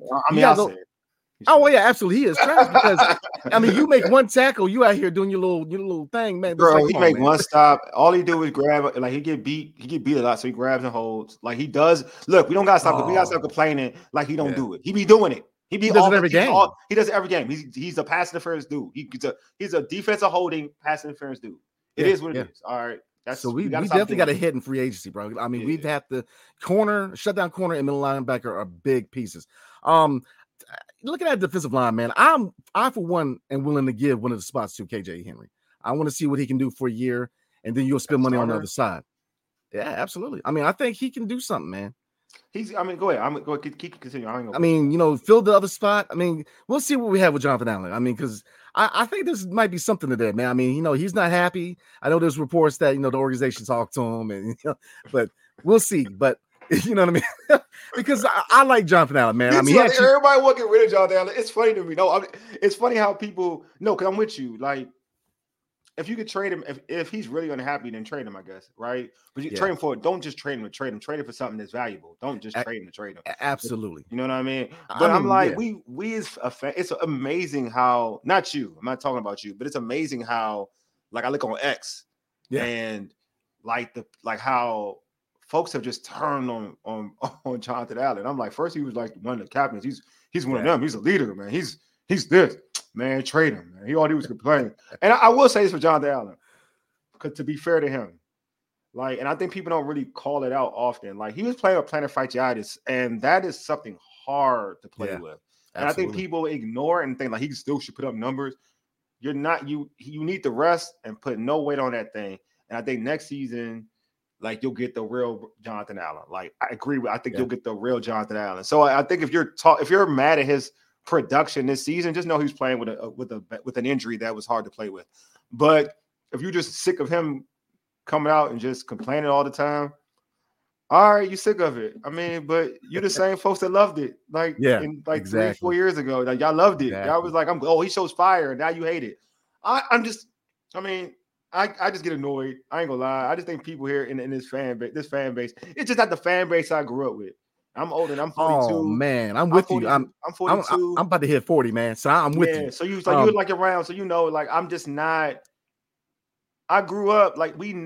oh yeah, absolutely, he is trash because I mean, you make one tackle, you out here doing your little thing, man. Bro, like, he make one stop. All he do is grab. Like he get beat a lot, so he grabs and holds. Like he does. Look, we don't gotta stop. We gotta stop complaining. Like he don't do it. He be doing it. He does it every game. He does it every game. He's a pass interference dude. He's a defensive holding pass interference dude. It is what it is. All right. So we definitely got a hit in free agency, bro. I mean, we've had the shutdown corner and middle linebacker are big pieces. Looking at defensive line, man, I for one am willing to give one of the spots to KJ Henry. I want to see what he can do for a year, and then you'll spend money on the other side. Yeah, absolutely. I mean, I think he can do something, man. Go ahead. Keep continuing. I mean, fill the other spot. I mean, we'll see what we have with Jonathan Allen. I mean, because I think this might be something to that, man. I mean, he's not happy. I know there's reports that, the organization talked to him, and but we'll see. But you know what I mean? Because I like Jonathan Allen, man. I mean, everybody want to get rid of Jonathan Allen. It's funny to me. No, it's funny how people because I'm with you. Like, if you could trade him, if he's really unhappy, then trade him, I guess, right? But you trade him don't just trade him to trade him. Trade him for something that's valuable. Don't just trade him to trade him. Absolutely. You know what I mean? But I'm like, we as a fan, it's amazing how, not you, I'm not talking about you, but it's amazing how, like, I look on X and like how folks have just turned on Jonathan Allen. I'm like, first he was like one of the captains. He's one of them. He's a leader, man. He's this. Man, trade him, man. All he was complaining. And I will say this for Jonathan Allen, because to be fair to him, like, and I think people don't really call it out often. Like, he was playing with plantar fasciitis, and that is something hard to play with. And absolutely. I think people ignore it and think like he still should put up numbers. You're not. You need to rest and put no weight on that thing. And I think next season, like, you'll get the real Jonathan Allen. Like, I agree with. I think you'll get the real Jonathan Allen. So I think if you're mad at his production this season, just know he's playing with an injury that was hard to play with. But if you're just sick of him coming out and just complaining all the time, all right, you're sick of it. I mean, but you're the same folks that loved it, like exactly. 3 or 4 years ago. Like, y'all loved it. Exactly. Y'all was like, he shows fire, and now you hate it. I just get annoyed. I ain't gonna lie. I just think people here in this fan base, it's just not the fan base I grew up with. I'm old and I'm 42. Oh man, I'm with you. I'm 42. I'm about to hit 40, man. So I'm with you. So you were like around. So like I'm just not. I grew up like we've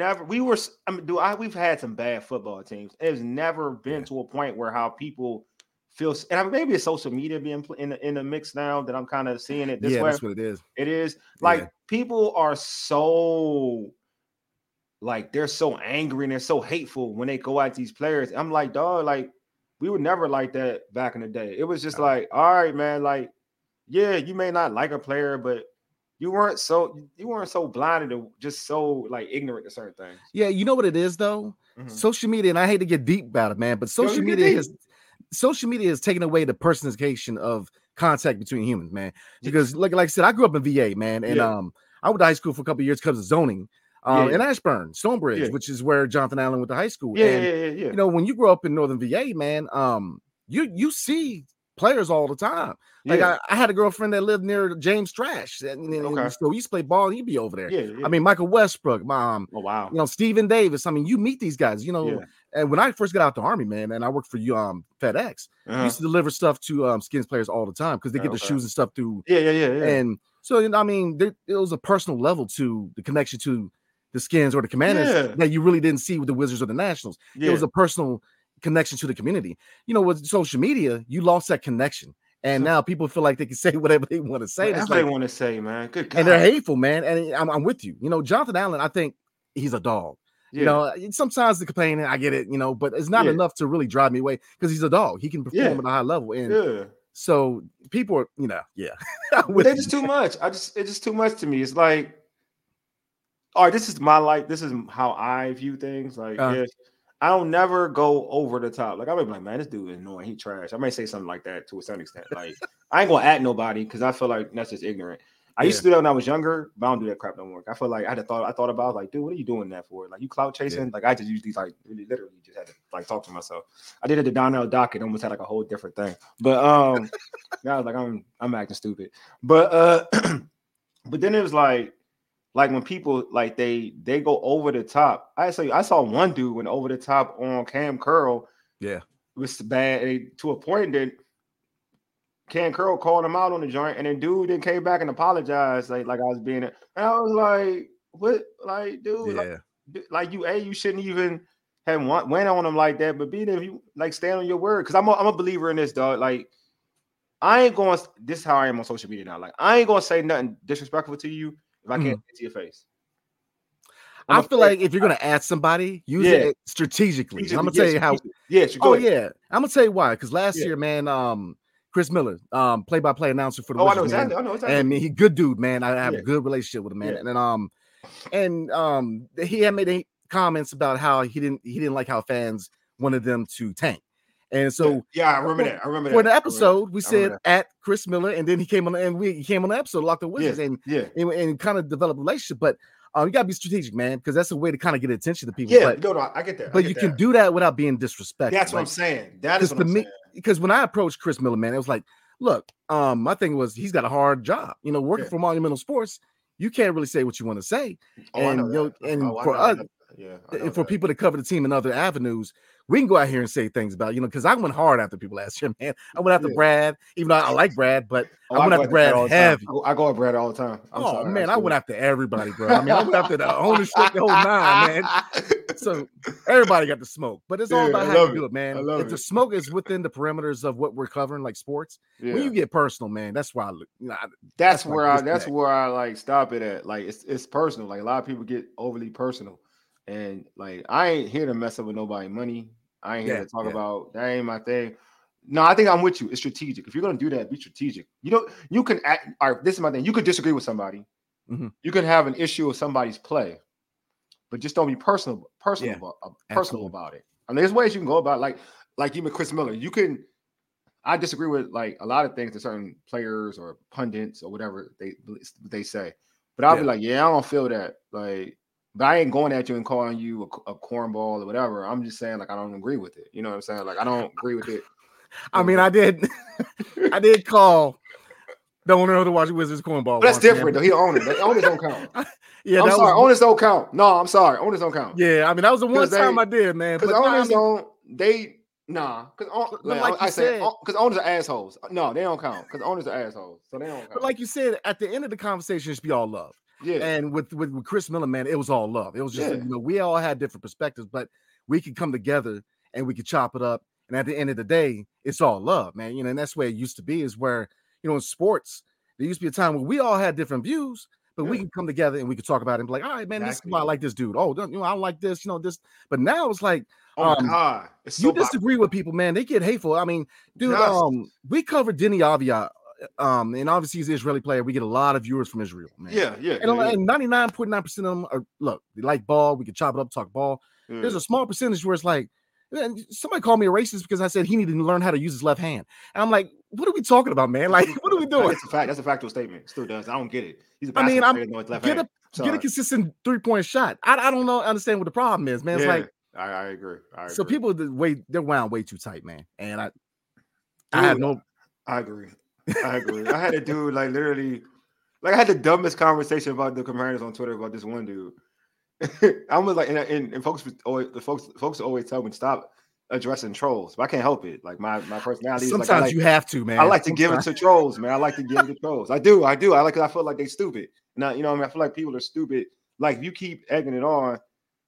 had some bad football teams. It's never been to a point where how people feel, and maybe it's social media being in the mix now that I'm kind of seeing it this way. That's what it is. It is like people are so. Like, they're so angry and they're so hateful when they go at these players. I'm like, dog, like, we were never like that back in the day. It was just like, all right, man, like, yeah, you may not like a player, but you weren't so blinded or just so like ignorant to certain things. Yeah, you know what it is though? Mm-hmm. Social media, and I hate to get deep about it, man, but social media has taken away the personification of contact between humans, man. Because like I said, I grew up in VA, man, and I went to high school for a couple of years because of zoning. In Ashburn, Stonebridge, which is where Jonathan Allen went to high school. You know, when you grow up in Northern VA, man, you see players all the time. Like I had a girlfriend that lived near James Trash, and so we used to play ball, and he'd be over there. I mean, Michael Westbrook, Stephen Davis. I mean, you meet these guys, And when I first got out the Army, man, and I worked for FedEx, I used to deliver stuff to Skins players all the time because they get the shoes and stuff through. And so, I mean, it was a personal level to the connection to the Skins or the Commanders that you really didn't see with the Wizards or the Nationals. It was a personal connection to the community. With social media, you lost that connection. And now people feel like they can say whatever they want to say. That's what they want to say, man. Good God. And they're hateful, man. And I'm with you. Jonathan Allen, I think he's a dog. Sometimes the complaining, I get it, but it's not enough to really drive me away because he's a dog. He can perform at a high level. And so people are, but they're just too much. It's just too much to me. It's like, all right, this is my life. This is how I view things. Like, I don't never go over the top. Like I may be like, man, this dude is annoying. He trash. I may say something like that to a certain extent. Like I ain't gonna at nobody because I feel like that's just ignorant. I used to do that when I was younger, but I don't do that crap no more. I feel like I thought about like, dude, what are you doing that for? Like you clout chasing? Yeah. Like I just usually like literally just had to like talk to myself. I did it to Donnell Dockett, almost had like a whole different thing. But I was like, I'm acting stupid. But but then it was like when people like they go over the top. I saw one dude went over the top on Cam Curl. Yeah, it was bad to a point that Cam Curl called him out on the joint, and then dude then came back and apologized, like I was being. And I was like, "What, like, dude? Yeah. Like you shouldn't even have went on him like that. But if you like stand on your word, because I'm a believer in this, dog. Like, I ain't going. This is how I am on social media now. Like, I ain't gonna say nothing disrespectful to you if I can't say it to your face. I feel like if you're gonna add somebody, use it strategically. I'm gonna tell you how. Yeah. I'm gonna tell you why. Because last year, man, Chris Miller, play-by-play announcer for the Wizards, I know exactly. And he good dude, man. I have a good relationship with him, man. And then he had made comments about how he didn't like how fans wanted them to tank. And so I remember that. For the episode, we said at Chris Miller, and then he came on the episode, Locked On Wizards, and kind of developed a relationship. But you gotta be strategic, man, because that's a way to kind of get attention to people. Yeah, I get that. But you can do that without being disrespectful. That's what I'm saying. That is what I'm saying. Because when I approached Chris Miller, man, it was like, look, my thing was he's got a hard job. Working for Monumental Sports, you can't really say what you want to say. For people to cover the team in other avenues, we can go out here and say things about, because I went hard after people last year, man. I went after Brad, even though I like Brad, but I went after Brad heavy. I go at Brad all the time. I went after everybody, bro. I mean, I went after the ownership, the whole nine, man. So everybody got the smoke, but it's all about how you do it, man. If the smoke is within the perimeters of what we're covering, like sports, when you get personal, man, that's where I look. That's where I like stop it at. Like it's personal. Like a lot of people get overly personal, and like I ain't here to mess up with nobody's money. I ain't here to talk about that. Ain't my thing. No, I think I'm with you. It's strategic. If you're gonna do that, be strategic. You can act. All right, this is my thing. You could disagree with somebody. Mm-hmm. You can have an issue with somebody's play, but just don't be personal about it. I mean, there's ways you can go about it. Like even Chris Miller. You can. I disagree with like a lot of things that certain players or pundits or whatever they say, but I'll be like, I don't feel that. Like, but I ain't going at you and calling you a cornball or whatever. I'm just saying like I don't agree with it. You know what I'm saying? Like I don't agree with it. I mean, I did call the owner of the Washington Wizards cornball. But that's different though. He owned it. The owners don't count. I'm sorry. Owners don't count. No, I'm sorry. Owners don't count. Yeah, I mean that was the one time I did, man. Because owners don't. Because owners are assholes. No, they don't count. Because owners are assholes, so they don't count. But like you said, at the end of the conversation, it should be all love. Yeah. And with Chris Miller, man, it was all love. It was just we all had different perspectives, but we could come together and we could chop it up. And at the end of the day, it's all love, man. And that's where it used to be. Is where in sports there used to be a time where we all had different views, but we can come together and we could talk about it and be like, all right, man, this is why I like this dude. Oh, I don't like this, this. But now it's like, God, it's so you disagree with people, man. They get hateful. I mean, dude, we covered Deni Avdija, and obviously he's an Israeli player. We get a lot of viewers from Israel, man. And 99.9% of them are they like ball. We can chop it up, talk ball. Yeah. There's a small percentage where it's like, and somebody called me a racist because I said he needed to learn how to use his left hand. And I'm like, what are we talking about, man? Like, what are we doing? That's a fact. That's a factual statement. It still does. I don't get it. He's a basketball player, know his left hand. Get a consistent 3-point shot. I don't understand what the problem is, man. It's like I agree. So people they're wound way too tight, man. And I agree. I had a dude like literally, like I had the dumbest conversation about the Commanders on Twitter about this one dude. I was like, and folks always tell me to stop addressing trolls, but I can't help it. Like my personality. Sometimes you have to, man. I like to give it to trolls, man. I like to give it to trolls. I do. I feel like they're stupid. Now, I mean, I feel like people are stupid. Like if you keep egging it on,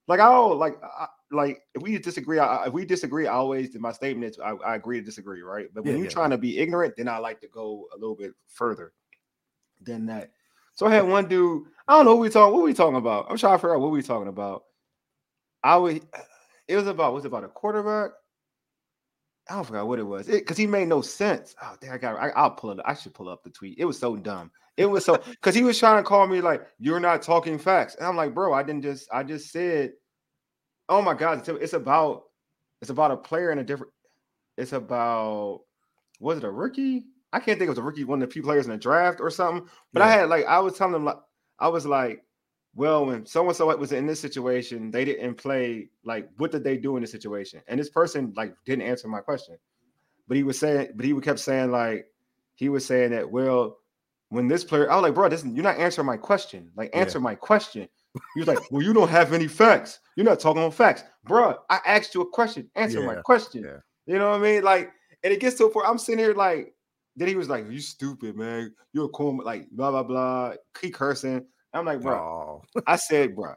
like if we disagree, I always my statement is I agree to disagree, right? But when you're trying to be ignorant, then I like to go a little bit further than that. So I had one dude. I don't know what we talking about. I'm trying to figure out what we talking about. It was about a quarterback. I don't forget what it was. Because he made no sense. Oh, dang, I'll pull it. I should pull up the tweet. It was so dumb. It was so because he was trying to call me like you're not talking facts, and I'm like, bro, I just said Oh my God, it's about a player in a different. It's about, was it a rookie? I can't think it was a rookie, one of the few players in the draft or something. But I was telling them, like, I was like, well, when so-and-so was in this situation, they didn't play, like, what did they do in this situation? And this person, like, didn't answer my question. But he kept saying, like, he was saying that, well, when this player, I was like, bro, you're not answering my question. Like, answer my question. He was like, well, you don't have any facts. You're not talking on facts. Bro, I asked you a question. Answer my question. Yeah. You know what I mean? Like, and it gets to a point, I'm sitting here like, then he was like, you stupid, man. You're a cool, like, blah, blah, blah. He cursing. I'm like, bro. I said, bro,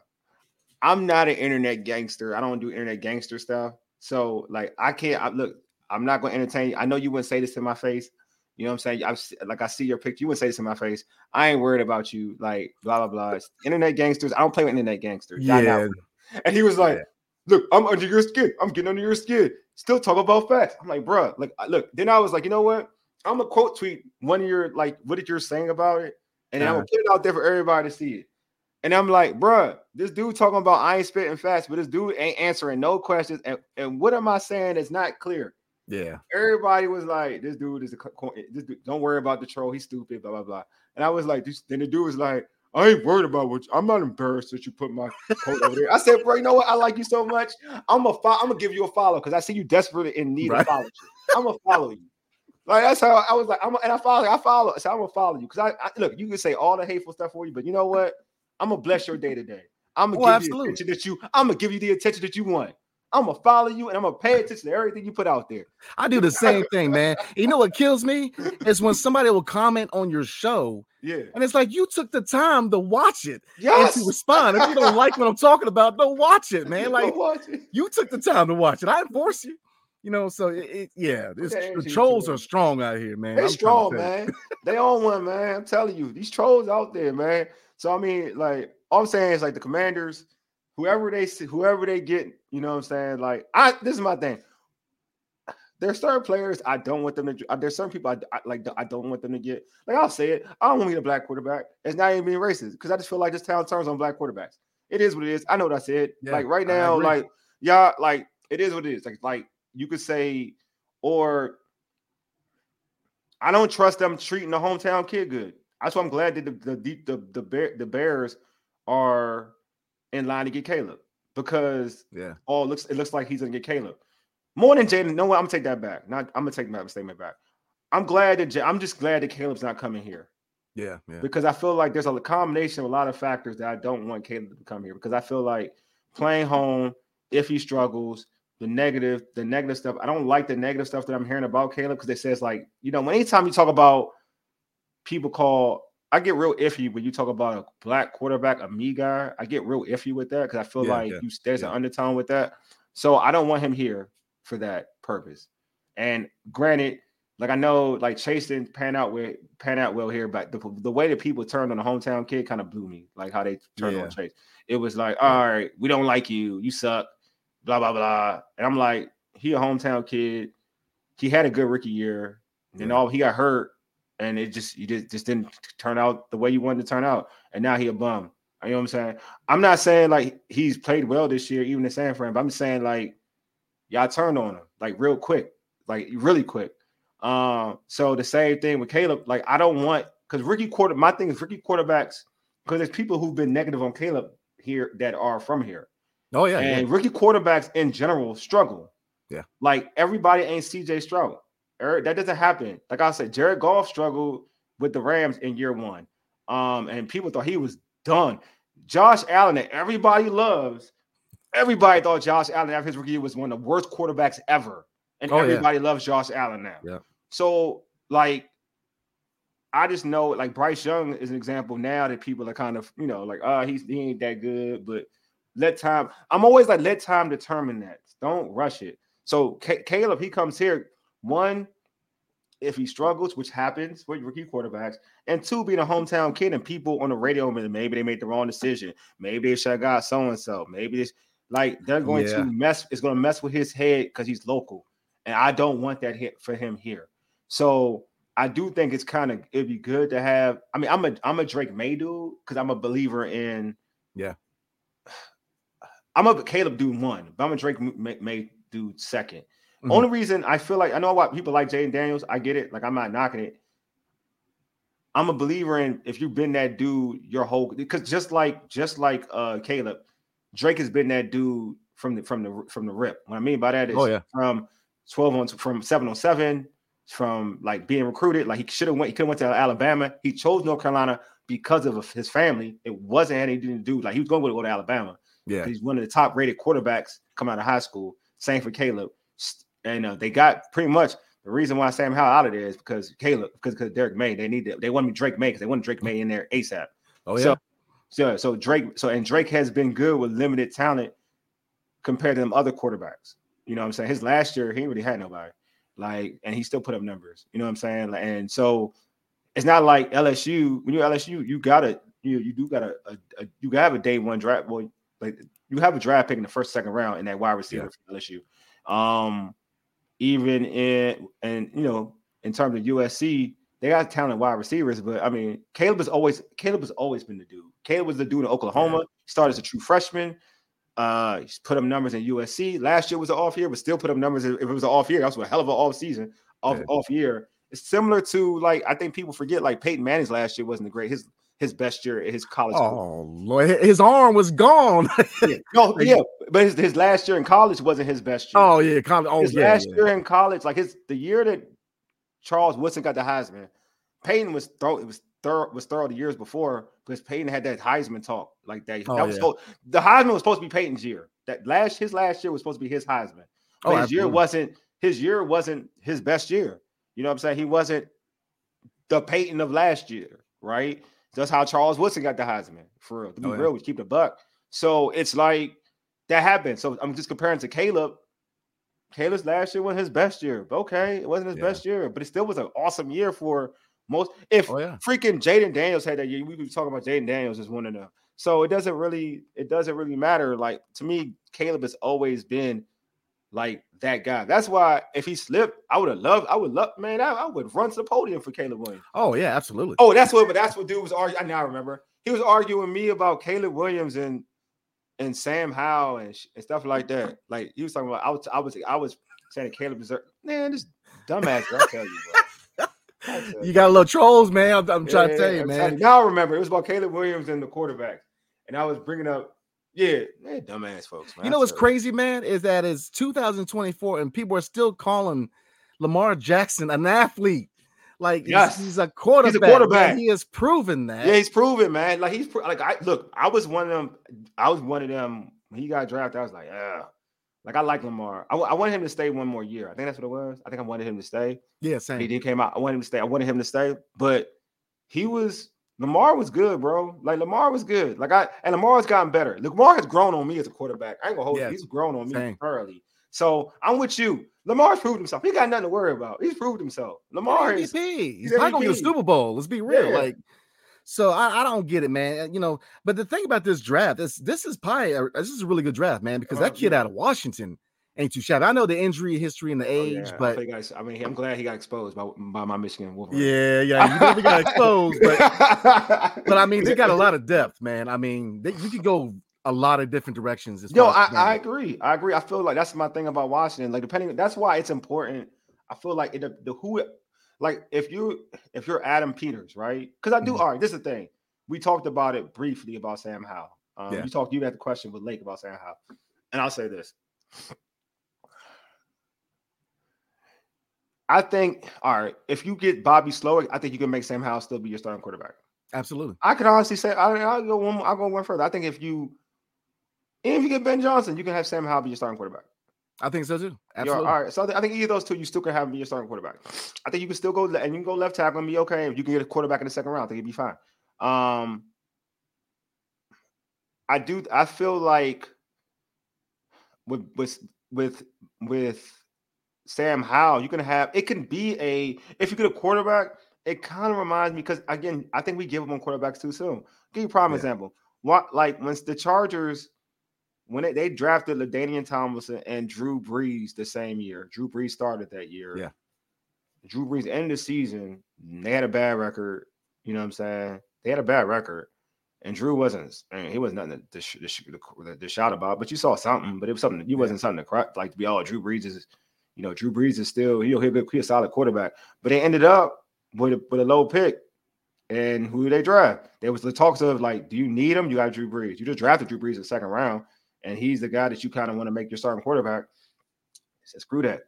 I'm not an internet gangster. I don't do internet gangster stuff. So, like, look, I'm not going to entertain you. I know you wouldn't say this to my face. You know what I'm saying? I see your picture. You wouldn't say this in my face. I ain't worried about you. Like, blah, blah, blah. Internet gangsters. I don't play with internet gangsters. Yeah. And he was like, look, I'm under your skin. I'm getting under your skin. Still talk about facts. I'm like, bro, like, look. Then I was like, you know what? I'm going to quote tweet one of your, like, what did you saying about it? And then I'm going to put it out there for everybody to see it. And I'm like, bro, this dude talking about I ain't spitting facts, but this dude ain't answering no questions. And what am I saying that's not clear? Yeah. Everybody was like, this dude don't worry about the troll. He's stupid, blah, blah, blah. And I was like, then the dude was like, I ain't worried about I'm not embarrassed that you put my quote over there. I said, bro, you know what? I like you so much. I'm gonna give you a follow because I see you desperately in need of follow. I'm gonna follow you. Like, that's how I was like, I follow. So I'm gonna follow you because I look, you can say all the hateful stuff for you, but you know what? I'm gonna bless your day today. I'm gonna give you the attention I'm gonna give you the attention that you want. I'm gonna follow you and I'm gonna pay attention to everything you put out there. I do the same thing, man. You know what kills me is when somebody will comment on your show. Yeah. And it's like, you took the time to watch it and to respond. If you don't like what I'm talking about, don't watch it, man. Like, you took the time to watch it. I didn't force you. You know, so the trolls are strong out here, man. They're strong, man. They on one, man. I'm telling you, these trolls out there, man. So I mean, like, all I'm saying is, like, the Commanders, whoever they get, you know what I'm saying? Like, this is my thing. There's certain players I don't want them to. There's certain people I don't want them to get. Like, I'll say it. I don't want to get a black quarterback. It's not even being racist because I just feel like this town turns on black quarterbacks. It is what it is. I know what I said. Yeah, like right now, like y'all, like it is what it is. Like you could say, or I don't trust them treating the hometown kid good. That's why I'm glad that the Bears are in line to get Caleb because it looks like he's gonna get Caleb. More than Jaden. No, I'm gonna take that back. I'm gonna take my statement back. I'm just glad that Caleb's not coming here. Yeah. Because I feel like there's a combination of a lot of factors that I don't want Caleb to come here because I feel like playing home, if he struggles, the negative stuff. I don't like the negative stuff that I'm hearing about Caleb because it says, like, you know, anytime you talk about I get real iffy when you talk about a black quarterback, a me guy. I get real iffy with that because I feel there's an undertone with that. So I don't want him here for that purpose. And granted, like, I know, like, Chase didn't pan out well here, but the way that people turned on the hometown kid kind of blew me. Like how they turned on Chase. It was like, all right, we don't like you. You suck. Blah blah blah. And I'm like, he a hometown kid. He had a good rookie year. Then he got hurt. And it just didn't turn out the way you wanted to turn out. And now he a bum. You know what I'm saying? I'm not saying, like, he's played well this year, even in San Fran, but I'm saying, like, y'all turned on him, like, real quick, like, really quick. So the same thing with Caleb. Like, I don't want, because my thing is rookie quarterbacks, because there's people who've been negative on Caleb here that are from here. Oh, yeah. And rookie quarterbacks in general struggle. Yeah. Like, everybody ain't CJ Stroud. That doesn't happen. Like I said, Jared Goff struggled with the Rams in year one. And people thought he was done. Josh Allen, that everybody loves, everybody thought Josh Allen after his rookie year was one of the worst quarterbacks ever. And everybody loves Josh Allen now. Yeah. So, like, I just know, like, Bryce Young is an example now that people are kind of, you know, like, he ain't that good, but let time. I'm always like, let time determine that. Don't rush it. So Caleb, he comes here, one, if he struggles, which happens with rookie quarterbacks, and two, being a hometown kid and people on the radio, maybe they made the wrong decision. Maybe they should have got so-and-so. Maybe it's like they're going to mess. It's going to mess with his head because he's local. And I don't want that hit for him here. So I do think it'd be good to have. I mean, I'm a Drake May dude because I'm a believer in. Yeah. I'm up Caleb do one, but I'm a Drake may do second. Mhm. Only reason I feel like I know why people like Jaden Daniels. I get it. Like I'm not knocking it. I'm a believer in if you've been that dude your whole because just like Caleb, Drake has been that dude from the rip. What I mean by that is from 7-on-7, from like being recruited. Like he could have went to Alabama. He chose North Carolina because of his family. It wasn't anything to do. Like he was going to go to Alabama. Yeah. He's one of the top rated quarterbacks coming out of high school. Same for Caleb. And they got pretty much the reason why Sam Howell out of there is because Caleb, because Derek May. They want me Drake May because they want Drake May in there ASAP. Oh yeah. So Drake has been good with limited talent compared to them other quarterbacks. You know what I'm saying? His last year, he really had nobody. Like, and he still put up numbers. You know what I'm saying? And so it's not like LSU. When you're LSU, you gotta have a day one draft. Well, like you have a draft pick in the first, second round in that wide receiver for LSU. Even in terms of USC, they got talented wide receivers, but I mean, Caleb has always been the dude. Caleb was the dude in Oklahoma. He started as a true freshman. He's put up numbers in USC. Last year was an off year, but still put up numbers. If it was an off year, that was a hell of an off season, off year. It's similar to like I think people forget like Peyton Manning's last year wasn't great. His best year at his college. Oh Lord, his arm was gone. But his last year in college wasn't his best year. Oh yeah, his last year in college, like the year that Charles Woodson got the Heisman, Peyton was thorough the years before because Peyton had that Heisman talk like that. The Heisman was supposed to be Peyton's year. His last year was supposed to be his Heisman. But his year wasn't his best year. You know what I'm saying? He wasn't the Peyton of last year, right? That's how Charles Woodson got the Heisman, for real. To be real, we keep the buck. So it's like that happened. So I'm just comparing to Caleb. Caleb's last year wasn't his best year. But okay, it wasn't his best year, but it still was an awesome year for most. If freaking Jaden Daniels had that year, we could be talking about Jaden Daniels as one of them. So it doesn't really matter. Like to me, Caleb has always been like that guy. That's why if he slipped, I would run to the podium for Caleb Williams. Oh yeah, absolutely. Oh, that's what dude was arguing. Now I remember he was arguing me about Caleb Williams and Sam Howell and stuff like that. Like he was talking about, I was saying Caleb deserve. Man, this dumbass. I'll tell you, bro. You got a little trolls, man. I'm trying to tell you, man. Now I remember it was about Caleb Williams and the quarterback, and I was bringing up. Yeah, dumbass folks, man. You know what's crazy, man, is that it's 2024 and people are still calling Lamar Jackson an athlete. Like he's a quarterback. He's a quarterback. Man. He has proven that. Yeah, he's proven, man. Like I was one of them when he got drafted. I was like, like I like Lamar. I wanted him to stay one more year. I think that's what it was. I think I wanted him to stay. Yeah, same. He came out. I wanted him to stay, but Lamar was good, bro. Like Lamar was good. And Lamar's gotten better. Lamar has grown on me as a quarterback. I ain't gonna hold you. He's grown on me thoroughly. So I'm with you. Lamar's proved himself. He got nothing to worry about. He's proved himself. Lamar is MVP. He's probably gonna get a Super Bowl. Let's be real. Yeah. Like, so I don't get it, man. You know, but the thing about this draft, this is a really good draft, man, because that kid out of Washington ain't too shabby. I know the injury history and the age, but I'm glad he got exposed by my Michigan Wolverine. Yeah, you definitely got exposed, but I mean, they got a lot of depth, man. I mean, you could go a lot of different directions. I agree. I feel like that's my thing about Washington. Like, that's why it's important. I feel like if you're Adam Peters, right? Because I do. All right, this is the thing. We talked about it briefly about Sam Howell. You had the question with Lake about Sam Howell, and I'll say this. I think, all right, if you get Bobby Slowick, I think you can make Sam Howell still be your starting quarterback. Absolutely. I could honestly say I'll go one further. I think if you get Ben Johnson, you can have Sam Howell be your starting quarterback. I think so too. Absolutely. All right. So I think either of those two, you still can have him be your starting quarterback. I think you can still go and you can go left tackle and be okay. If you can get a quarterback in the second round, I think you'd be fine. I feel like with Sam Howell, you can have if you get a quarterback, it kind of reminds me because again, I think we give them on quarterbacks too soon. I'll give you a prime example. When the Chargers, when they drafted LaDainian Tomlinson and Drew Brees the same year, Drew Brees started that year. Yeah. Drew Brees ended the season, they had a bad record. You know what I'm saying? They had a bad record. And Drew wasn't, he was nothing to shout about, but you saw something. But it was something. You wasn't something to cry like to be. Oh, Drew Brees is, Drew Brees is still he'll be a solid quarterback. But they ended up with a low pick, and who they draft? There was the talks of like, do you need him? You got Drew Brees. You just drafted Drew Brees in the second round, and he's the guy that you kind of want to make your starting quarterback. He said, screw that.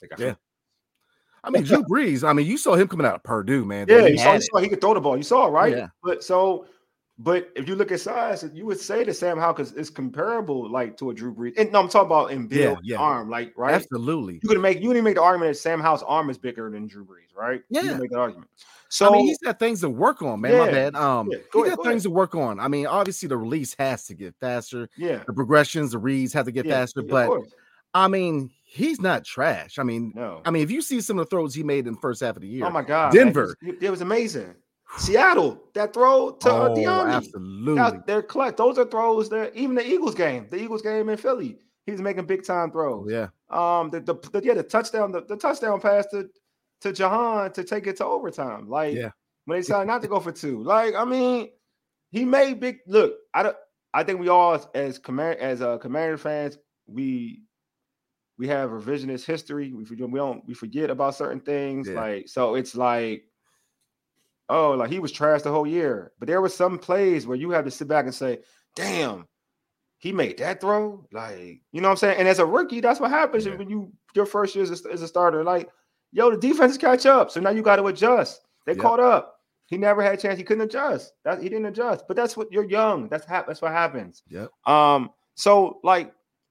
I mean, Drew Brees. I mean, you saw him coming out of Purdue, man. Yeah, you saw he could throw the ball. You saw it, right? Yeah. But if you look at size, you would say that Sam Howell is comparable, like to a Drew Brees. And, no, I'm talking about in build, arm, like right. Absolutely. You didn't make the argument that Sam Howell's arm is bigger than Drew Brees, right? Yeah. You can make that argument. So I mean, he's got things to work on, man. My bad. He's got things to work on. I mean, obviously the release has to get faster. Yeah. The progressions, the reads have to get faster. But I mean, he's not trash. I mean, no. I mean, if you see some of the throws he made in the first half of the year, oh my God, Denver, it was amazing. Seattle, that throw to De'Ami. Absolutely. They're clutch. Those are throws that even the Eagles game in Philly, he's making big time throws. Yeah. The touchdown pass to Jahan to take it to overtime. Like when they decided not to go for two. Like, I mean, he made big look. I think we all as Commander fans, we have revisionist history. We forget about certain things. Yeah. Like, so it's like, oh, like he was trash the whole year. But there were some plays where you have to sit back and say, damn, he made that throw. Like, you know what I'm saying? And as a rookie, that's what happens when your first year as a starter. Like, yo, the defense catch up. So now you got to adjust. They caught up. He never had a chance. He couldn't adjust. He didn't adjust. But that's what you're young. That's what happens. Yep. So like,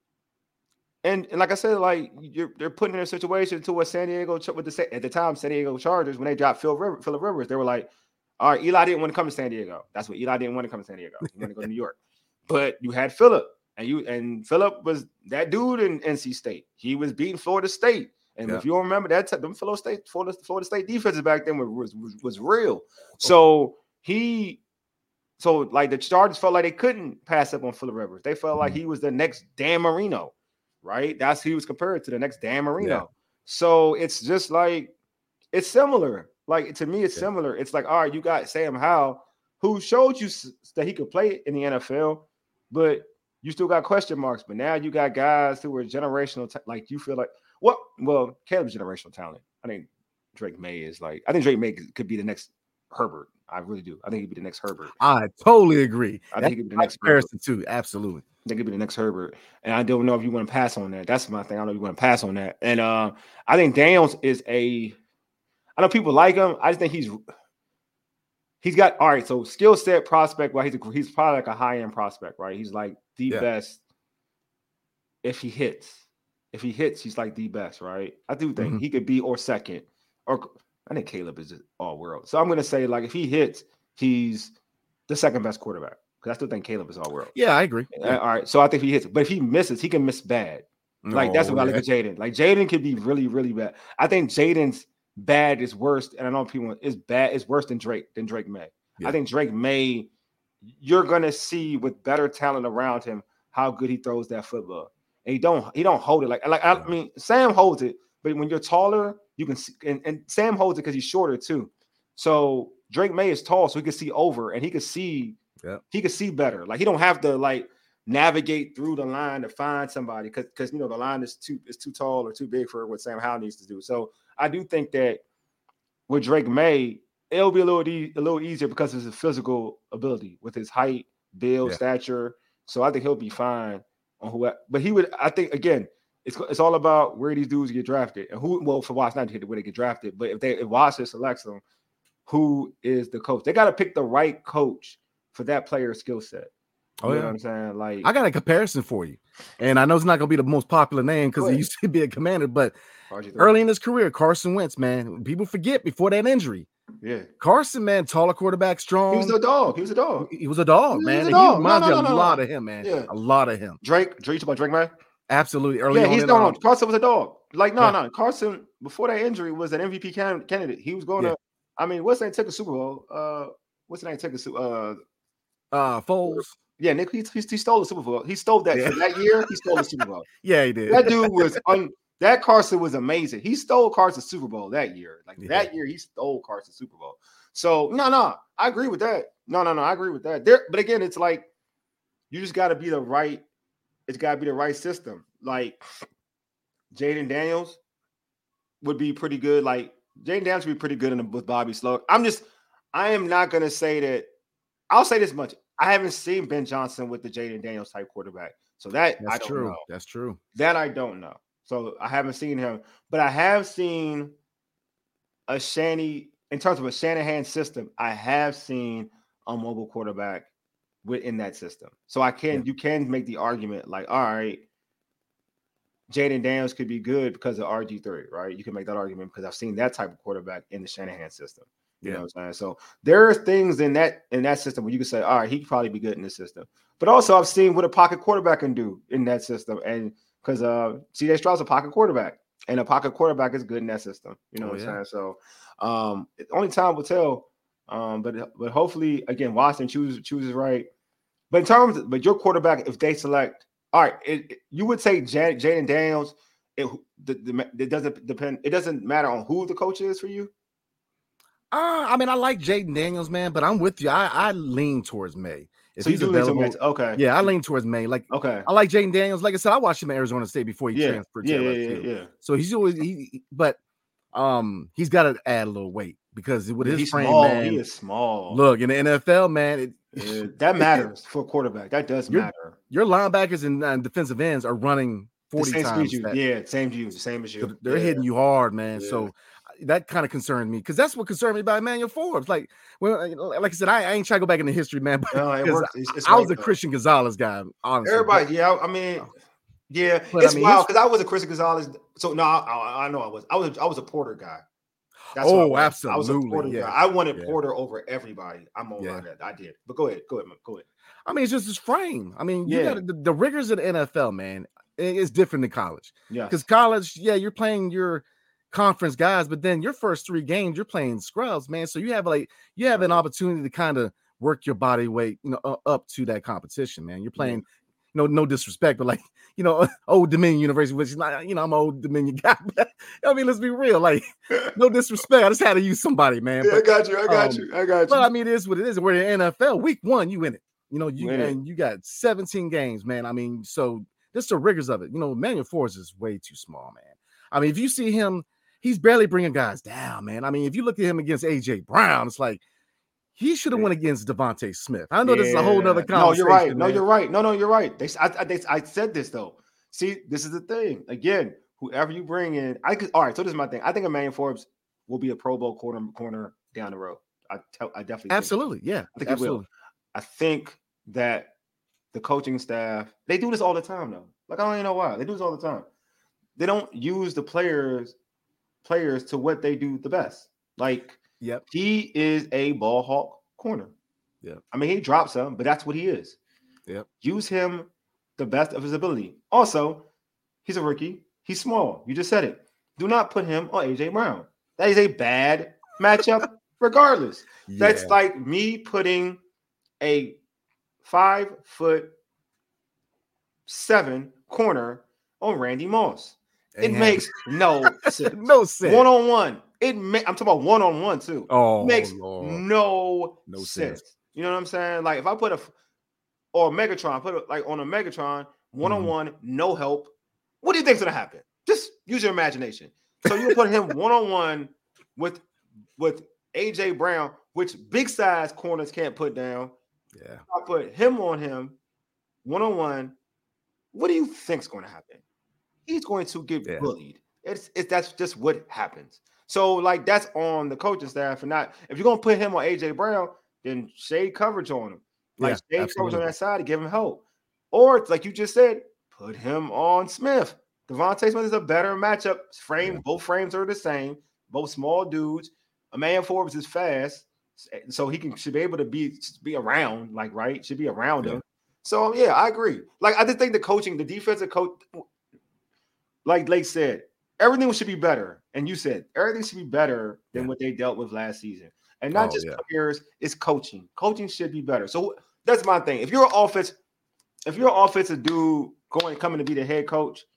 and like I said, like they're putting in a situation to what San Diego at the time San Diego Chargers, when they dropped Phillip Rivers, they were like, all right, Eli didn't want to come to San Diego. That's what Eli didn't want to come to San Diego. He wanted to go to New York. But you had Phillip, and Phillip was that dude in NC State. He was beating Florida State. And if you don't remember that, them Florida State defenses back then was real. So like the Chargers felt like they couldn't pass up on Phillip Rivers. They felt like he was the next Dan Marino. Right, that's who he was compared to, the next Dan Marino. Yeah. So it's just like it's similar. Like to me, it's similar. It's like, all right, you got Sam Howell, who showed you that he could play in the NFL, but you still got question marks. But now you got guys who are generational. Like you feel like what? Well, Caleb's generational talent. I think Drake May could be the next Herbert. I really do. I think he'd be the next Herbert. I totally agree. I think he'd be the next comparison too. Absolutely. They could be the next Herbert. And I don't know if you want to pass on that. That's my thing. I don't know if you want to pass on that. And I think Daniels I know people like him. I just think he's got, all right, so skill set prospect, well, he's probably like a high-end prospect, right? He's like the best if he hits. If he hits, he's like the best, right? I do think he could be or second. Or I think Caleb is just all world. So I'm going to say, like, if he hits, he's the second best quarterback. Because I still think Caleb is all world. Yeah, I agree. Yeah. All right. So I think if he hits, but if he misses, he can miss bad. Like, that's what I look at Jaden. Like, Jaden could be really, really bad. I think Jaden's bad is worse. And I know people is worse than Drake May. Yeah. I think Drake May, you're going to see with better talent around him how good he throws that football. And he don't hold it. I mean, Sam holds it, but when you're taller, you can see, and Sam holds it because he's shorter too. So Drake May is tall, so he can see over and he can see he can see better. Like, he don't have to like navigate through the line to find somebody because the line is too tall or too big for what Sam Howell needs to do. So I do think that with Drake May, it'll be a little easier because of his physical ability with his height, build, stature. So I think he'll be fine on who. But he would, I think, again, it's all about where these dudes get drafted and who. Well, for Washington, not where they get drafted, but if Washington selects them, who is the coach? They got to pick the right coach for that player's skill set. You know what I'm saying? Like, I got a comparison for you, and I know it's not going to be the most popular name because he used to be a Commander, but early in his career, Carson Wentz, man, people forget before that injury. Yeah, Carson, man, taller quarterback, strong. He was a dog, man. He reminds me a lot of him, man. Yeah. A lot of him. Drake, you talking about Drake, man? Absolutely. Early on. He's no. Carson was a dog. Like, no. Carson, before that injury, was an MVP candidate. He was going to, I mean, what's the name took a Super Bowl? What's the name took a Super Foles. Yeah, Nick, he stole the Super Bowl. He stole that that year. He stole the Super Bowl. Yeah, he did. That dude was that Carson was amazing. He stole Carson's Super Bowl that year. Like that year, he stole Carson's Super Bowl. So no, I agree with that. No, I agree with that. But again, it's like you just got to be the right. It's got to be the right system. Like Jaden Daniels would be pretty good. Like Jaden Daniels would be pretty good with Bobby Slow. I am not gonna say that. I'll say this much: I haven't seen Ben Johnson with the Jaden Daniels type quarterback. So that's I don't true. know. That's true. That I don't know. So I haven't seen him, but I have seen a in terms of a Shanahan system. I have seen a mobile quarterback within that system. So you can make the argument like, all right, Jaden Daniels could be good because of RG3, right? You can make that argument because I've seen that type of quarterback in the Shanahan system. You know what I'm saying? So there are things in that system where you can say, all right, he could probably be good in this system. But also I've seen what a pocket quarterback can do in that system. And because CJ Stroud's a pocket quarterback, and a pocket quarterback is good in that system. You know what I'm saying? So only time will tell. But hopefully, again, Washington chooses right. But your quarterback, if they select, all right, you would say Jaden Daniels. It doesn't depend. It doesn't matter on who the coach is for you. I mean, I like Jaden Daniels, man, but I'm with you. I lean towards May. If he's available, okay. Yeah, I lean towards May. Like, okay, I like Jaden Daniels. Like I said, I watched him at Arizona State before he transferred to LSU. Yeah. So he's always but he's got to add a little weight because with his frame, small. Man, he is small. Look, in the NFL, man, that matters for a quarterback. That does matter. Your linebackers and defensive ends are running 40 times. Same as you. So they're hitting you hard, man. Yeah. So that kind of concerned me because that's what concerned me about Emmanuel Forbes. Like I said, I ain't trying to go back into history, man. But no, it works. I was a Christian Gonzalez guy, honestly. Everybody, I mean, it's wild because I was a Christian Gonzalez. So no, I know I was a Porter guy. That's absolutely. I was a Porter guy. I wanted Porter over everybody. I'm on that. I did. But go ahead. I mean, it's just his frame. I mean, you got the rigors of the NFL, man. It's different than college. Yeah. Because college, you're playing your conference guys, but then your first 3 games, you're playing scrubs, man. So you have an opportunity to kind of work your body weight, up to that competition, man. You're playing, no disrespect, but Old Dominion University, which is not, I'm an Old Dominion guy. But, I mean, let's be real. Like, no disrespect. I just had to use somebody, man. I got you. But I mean, it is what it is. We're in the NFL. Week 1, you win it. You got 17 games, man. I mean, so this is the rigors of it. Emmanuel Forbes is way too small, man. I mean, if you see him, he's barely bringing guys down, man. I mean, if you look at him against A.J. Brown, it's like he should have went against Devontae Smith. I know this is a whole other conversation. No, you're right. No, you're right. I said this, though. See, this is the thing. Again, whoever you bring in, all right, so this is my thing. I think Emmanuel Forbes will be a Pro Bowl corner down the road. I definitely absolutely, think. I think he will. I think that the coaching staff, they do this all the time, though. Like, I don't even know why. They do this all the time. They don't use the players to what they do the best. Like, he is a ball hawk corner. Yeah. I mean, he drops some, but that's what he is. Yep. Use him the best of his ability. Also, he's a rookie. He's small. You just said it. Do not put him on A.J. Brown. That is a bad matchup regardless. Yeah. That's like me putting a 5'7" corner on Randy Moss. It makes no sense. No sense. One-on-one. I'm talking about one-on-one too. Oh, it makes no sense. You know what I'm saying? Like if I put or Megatron, on a Megatron, one-on-one, no help. What do you think's gonna happen? Just use your imagination. So you put him one-on-one with AJ Brown, which big size corners can't put down. Yeah. I put him on him one-on-one. What do you think's gonna happen? He's going to get bullied. That's just what happens. So, that's on the coaching staff, and not if you're gonna put him on AJ Brown, then shade coverage on him. Shade coverage on that side to give him help. Or it's like you just said, put him on Smith. Devontae Smith is a better matchup. Both frames are the same, both small dudes. Emmanuel Forbes is fast, so he should be able to be around, should be around him. So I agree. I just think the defensive coach. Like Blake said, everything should be better. And you said everything should be better than what they dealt with last season. And not just players, it's coaching. Coaching should be better. So that's my thing. If you're an offensive dude coming to be the head coach,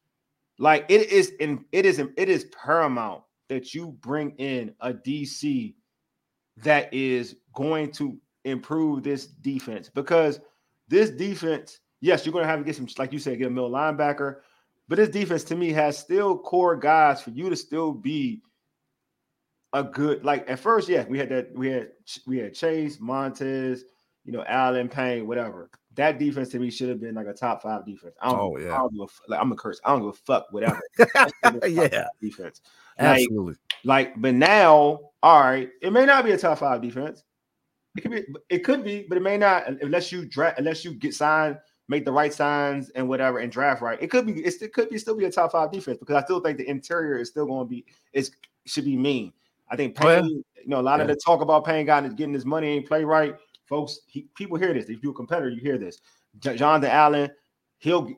it is paramount that you bring in a DC that is going to improve this defense, because this defense, yes, you're going to have to get some, like you said, get a middle linebacker, but this defense to me has still core guys for you to still be a good, like at first, yeah, we had Chase, Montez, Allen, Payne, whatever. That defense to me should have been like a top 5 defense. I don't I'm a curse. I don't give a fuck, whatever. Yeah, defense. Absolutely. But now, all right, it may not be a top 5 defense. It could be, but it may not unless you get signed, make the right signs and whatever, and draft right. It could still be a top 5 defense, because I still think the interior is still going to be should be mean. I think Payne, a lot of the talk about Payne getting his money and play right, folks. People hear this. If you're a competitor, you hear this. Jonathan Allen, he'll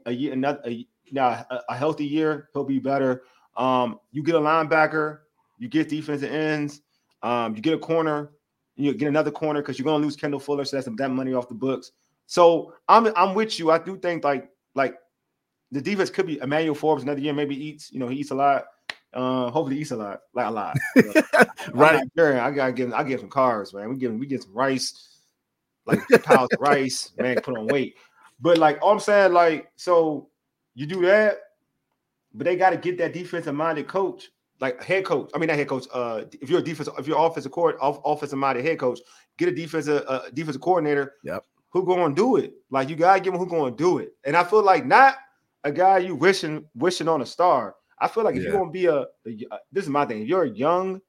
a healthy year, he'll be better. You get a linebacker, you get defensive ends, you get a corner, you get another corner, because you're gonna lose Kendall Fuller, so that's that money off the books. So I'm with you. I do think like the defense could be Emmanuel Forbes another year, maybe eats. He eats a lot. Hopefully he eats a lot, like a lot. Right. I give some carbs, man. We get some rice, like pounds of rice, man, put on weight. But like all I'm saying, like, so you do that, but they got to get that defensive minded coach, like head coach. I mean, not head coach. If you're offensive minded head coach, get a defensive coordinator. Yep. Who going to do it? Like, you got to give them who going to do it. And I feel like not a guy you wishing on a star. I feel like if you're going to be this is my thing. If you're a young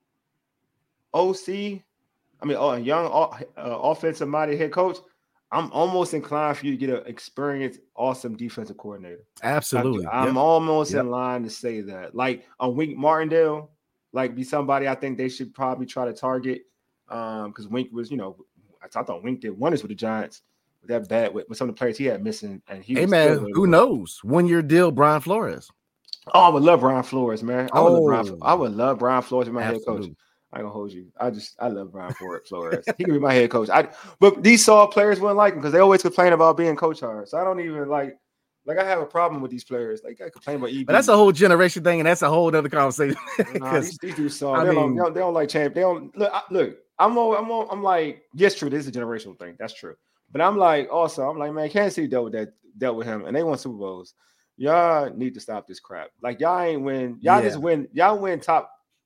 OC, a young offensive minded head coach, I'm almost inclined for you to get an experienced, awesome defensive coordinator. Absolutely. I'm almost in line to say that. Like a Wink Martindale, like be somebody I think they should probably try to target. Because Wink was, I thought Wink did wonders with the Giants. With that bad with some of the players he had missing, and he. Hey man, who knows? 1-year deal, Brian Flores. Oh, I would love Brian Flores, man. I would love Brian Flores as my head coach. I ain't gonna hold you. I love Brian Flores. He can be my head coach. But these soft players wouldn't like him because they always complain about being coach hard. So I don't even like I have a problem with these players. Like I complain about EB. But that's a whole generation thing, and that's a whole other conversation. These dudes soft. They don't like champ. They don't look. I'm like, yes, true. This is a generational thing. That's true. But I'm like, man, Kansas City dealt with him, and they won Super Bowls. Y'all need to stop this crap. Like y'all ain't win. Just win. Y'all win top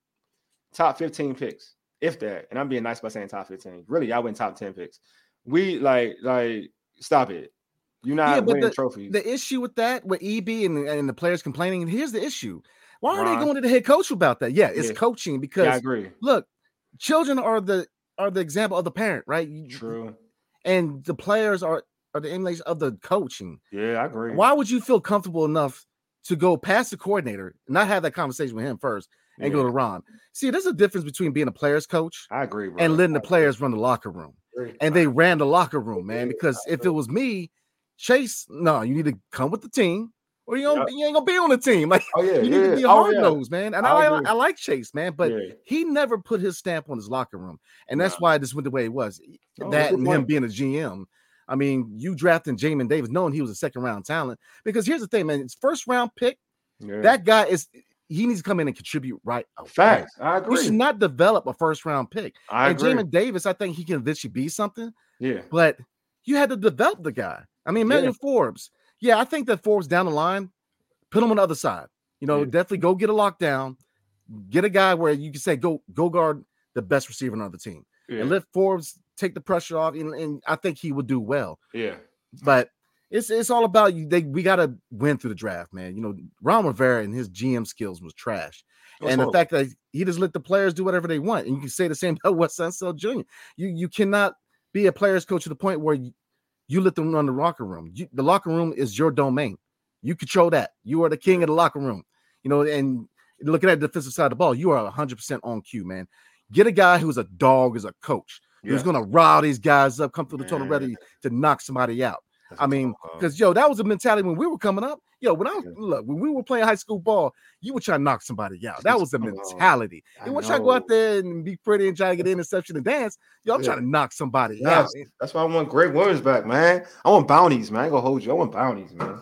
15 picks, if that. And I'm being nice by saying top 15. Really, y'all win top 10 picks. We like stop it. You're not winning trophies. The issue with that, with EB and the players complaining, and here's the issue. Why are they going to the head coach about that? Yeah, it's coaching because I agree. Look, children are the example of the parent, right? True. And the players are the emulation of the coaching. Yeah, I agree. Why would you feel comfortable enough to go past the coordinator, not have that conversation with him first, and go to Ron? See, there's a difference between being a player's coach. I agree, bro. And letting the players run the locker room. And they ran the locker room, man. Because if it was me, Chase, no, you need to come with the team, or you ain't gonna be on the team. Like, you need to be a hard nose, man. And I like Chase, man, but he never put his stamp on his locker room, and that's why this went the way it was. That and him being a GM. I mean, you drafting Jamin Davis, knowing he was a second-round talent. Because here's the thing, man. It's first-round pick. Yeah. That guy he needs to come in and contribute right away. Facts. I agree. You should not develop a first-round pick. I agree. Jamin Davis, I think he can eventually be something. Yeah. But you had to develop the guy. I mean, Emmanuel Forbes. Yeah, I think that Forbes down the line, put him on the other side. Definitely go get a lockdown. Get a guy where you can say, go guard the best receiver on the team. Yeah. And let Forbes take the pressure off, and I think he would do well. Yeah. But it's all about you. We got to win through the draft, man. Ron Rivera and his GM skills was trash. And the fact that he just let the players do whatever they want. And you can say the same about Wes Unseld Jr. You cannot be a player's coach to the point where you let them run the locker room. The locker room is your domain. You control that. You are the king of the locker room. And looking at the defensive side of the ball, you are 100% on cue, man. Get a guy who's a dog as a coach. Who's going to rile these guys up, come through the tunnel ready to knock somebody out. I mean, because, that was a mentality when we were coming up. Yo, when we were playing high school ball, you were trying to knock somebody out. That was the mentality. And once I go out there and be pretty and try to get an interception and dance, I'm trying to knock somebody out. That's why I want Greg Williams back, man. I want bounties, man. I ain't gonna hold you. I want bounties, man.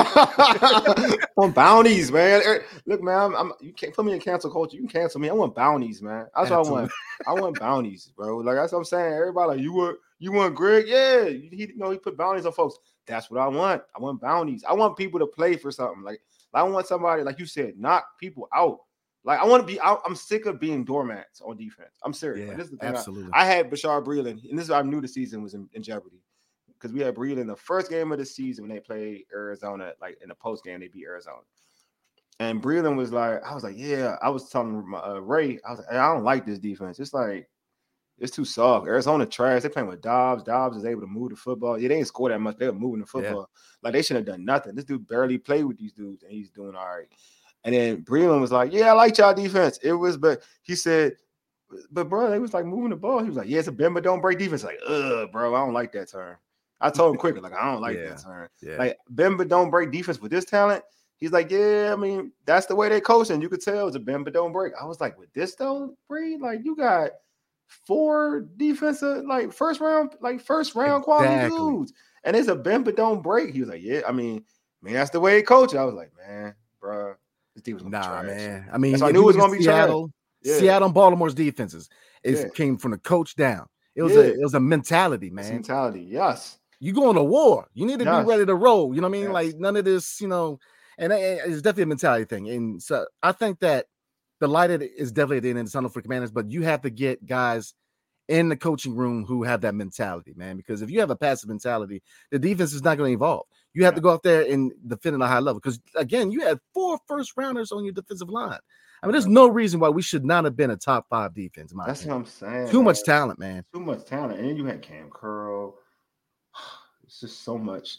I want bounties, man. Look, man, you can't put me in cancel culture. You can cancel me. I want bounties, man. That's what I want. I want bounties, bro. Like that's what I'm saying. Everybody like you want Greg? Yeah, he put bounties on folks. That's what I want. I want bounties. I want people to play for something. Like I want somebody, like you said, knock people out. Like I want to be out. I'm sick of being doormats on defense. I'm serious. Yeah, this is the thing. absolutely. I had Bashar Breeland, and this is why I knew the season was in jeopardy. Because we had Breeland the first game of the season when they played Arizona, like in the post game, they beat Arizona. And Breeland was like, I was like, yeah. I was telling Ray, I was like, I don't like this defense. It's like, it's too soft. Arizona trash. They playing with Dobbs. Dobbs is able to move the football. Yeah, they ain't score that much. They were moving the football. Like they shouldn't have done nothing. This dude barely played with these dudes, and he's doing all right. And then Breeland was like, yeah, I like y'all defense. It was, but he said, but bro, they was like moving the ball. He was like, yeah, it's a bend but don't break defense. Like, bro, I don't like that term. I told him quickly, like, I don't like that term. Yeah. Like, bend but don't break defense with this talent. He's like, yeah, I mean, that's the way they coach, and you could tell it's a bend but don't break. I was like, with this though, Breed, like you got 4 defensive, like first round quality dudes, and it's a bend but don't break. He was like, yeah, I mean, that's the way he coach. I was like, man, bro, this team was gonna be trash. Man. I mean, so I knew it was gonna be Seattle. Yeah. Seattle and Baltimore's defenses. It came from the coach down. It was a mentality, man. It's mentality, yes. You going to war. You need to be ready to roll. You know what I mean? Yes. Like none of this, and it's definitely a mentality thing. And so I think that the light is definitely at the end of the tunnel for Commanders, but you have to get guys in the coaching room who have that mentality, man. Because if you have a passive mentality, the defense is not going to evolve. You have to go out there and defend at a high level. Because again, you had 4 first rounders on your defensive line. I mean, there's no reason why we should not have been a top 5 defense. That's what I'm saying. Too much talent, man. Too much talent. And then you had Cam Curl. It's just so much.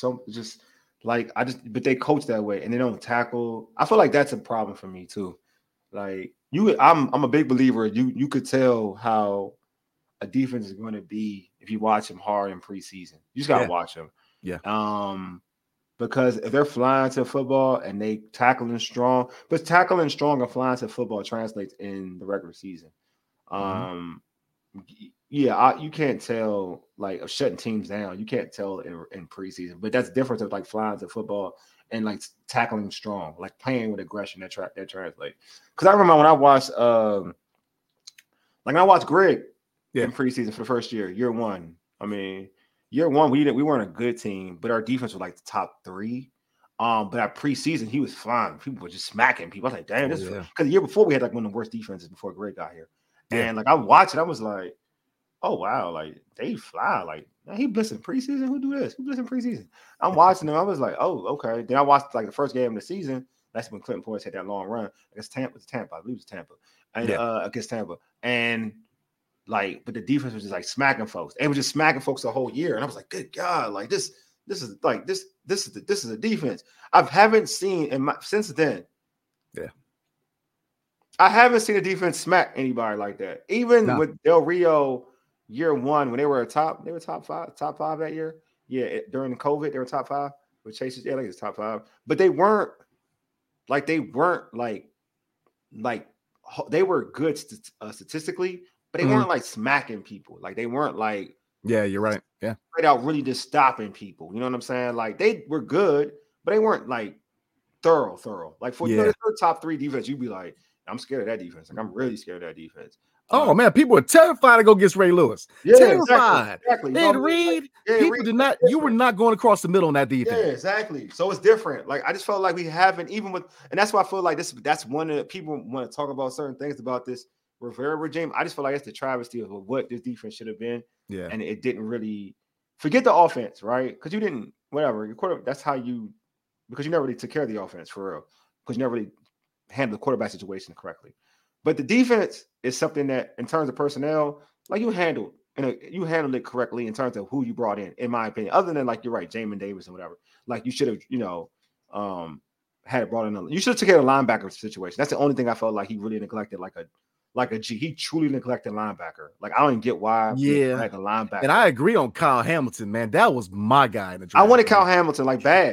But they coach that way and they don't tackle. I feel like that's a problem for me too. Like I'm a big believer. You could tell how a defense is going to be if you watch them hard in preseason. You just gotta watch them. Yeah. Because if they're flying to football and they tackling strong, but tackling strong and flying to football translates in the regular season. You can't tell like of shutting teams down. You can't tell in preseason, but that's different of like flying to football and like tackling strong, like playing with aggression that translate. Because I remember when I watched Greg in preseason for the first year 1. I mean, year 1 we weren't a good team, but our defense was like the top 3. But our preseason he was flying. People were just smacking people. I was like, damn, this because the year before we had like one of the worst defenses before Greg got here. And like I watched it, I was like, oh wow, like they fly. Like man, he blitzing preseason. Who do this? Who blitzing preseason? I'm watching them. I was like, oh, okay. Then I watched like the first game of the season. That's when Clinton Portis had that long run against Tampa. I believe it was Tampa. And against Tampa. And like, but the defense was just like smacking folks. They were just smacking folks the whole year. And I was like, good God, like this is a defense. I haven't seen since then. Yeah. I haven't seen a defense smack anybody like that. Even with Del Rio year 1, when they were top 5 that year. Yeah, during the COVID, they were top 5 with Chase's. Yeah, I think it's top 5. But they weren't like they were good statistically, but they weren't like smacking people. Like they weren't like you're right. Yeah, straight out really just stopping people. You know what I'm saying? Like they were good, but they weren't like thorough. Like for their top 3 defense, you'd be like, I'm scared of that defense. Like I'm really scared of that defense. Oh man, people are terrified to go against Ray Lewis. Yeah, terrified. Exactly. And Reed, people did not. You were not going across the middle on that defense. Yeah, exactly. So it's different. Like I just felt like we haven't even with, and that's why I feel like this. That's one of the people want to talk about certain things about this Rivera regime. I just feel like it's the travesty of what this defense should have been. Yeah, and it didn't really forget the offense, right? Because you didn't whatever. That's how you because you never really took care of the offense for real. Because you never really handled the quarterback situation correctly. But the defense is something that, in terms of personnel, like you handled it correctly in terms of who you brought in my opinion. Other than like you're right, Jamin Davis and whatever. Like you should have, had it brought in. You should have taken care of the linebacker situation. That's the only thing I felt like he really neglected. He truly neglected linebacker. Like I don't even get why. Like a linebacker. And I agree on Kyle Hamilton, man. That was my guy in the draft. I wanted Kyle Hamilton like bad.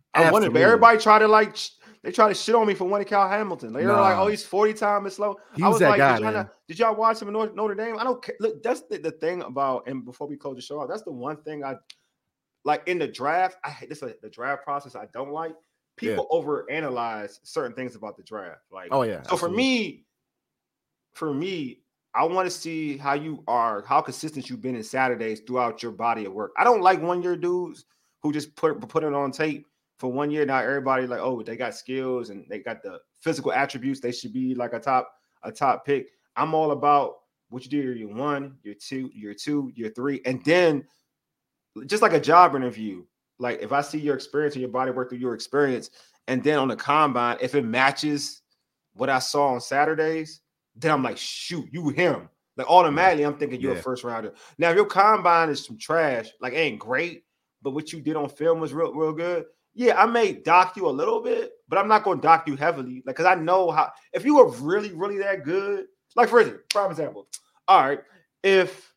I wonder, but everybody try to they try to shit on me for winning Cal Hamilton. They were like, "Oh, he's 40 times as slow." I was that like, guy, did y'all watch him in Notre Dame? I don't care. Look, that's the thing about. And before we close the show out, that's the one thing I like in the draft. I hate this the draft process. I don't like people overanalyze certain things about the draft. Like, oh yeah. So absolutely. for me, I want to see how consistent you've been in Saturdays throughout your body of work. I don't like 1 year dudes who just put it on tape for 1 year. Now everybody like, oh, they got skills and they got the physical attributes. They should be like a top pick. I'm all about what you do year 1, year 2, year 3, and then just like a job interview. Like if I see your experience and your body work through your experience, and then on the combine, if it matches what I saw on Saturdays, then I'm like, shoot, you him. Like automatically, I'm thinking you're a first rounder. Now, if your combine is some trash, like ain't great, but what you did on film was real, real good. Yeah, I may dock you a little bit, but I'm not going to dock you heavily. Like, because I know how, if you were really, really that good, like for example, all right, if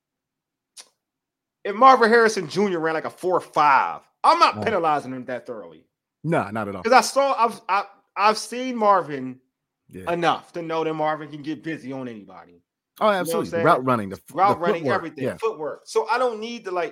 Marvin Harrison Jr. ran like a 4.5, I'm not penalizing him that thoroughly. No, not at all. Because I've seen Marvin enough to know that Marvin can get busy on anybody. Oh, absolutely. You know route running, footwork, everything, footwork. So I don't need to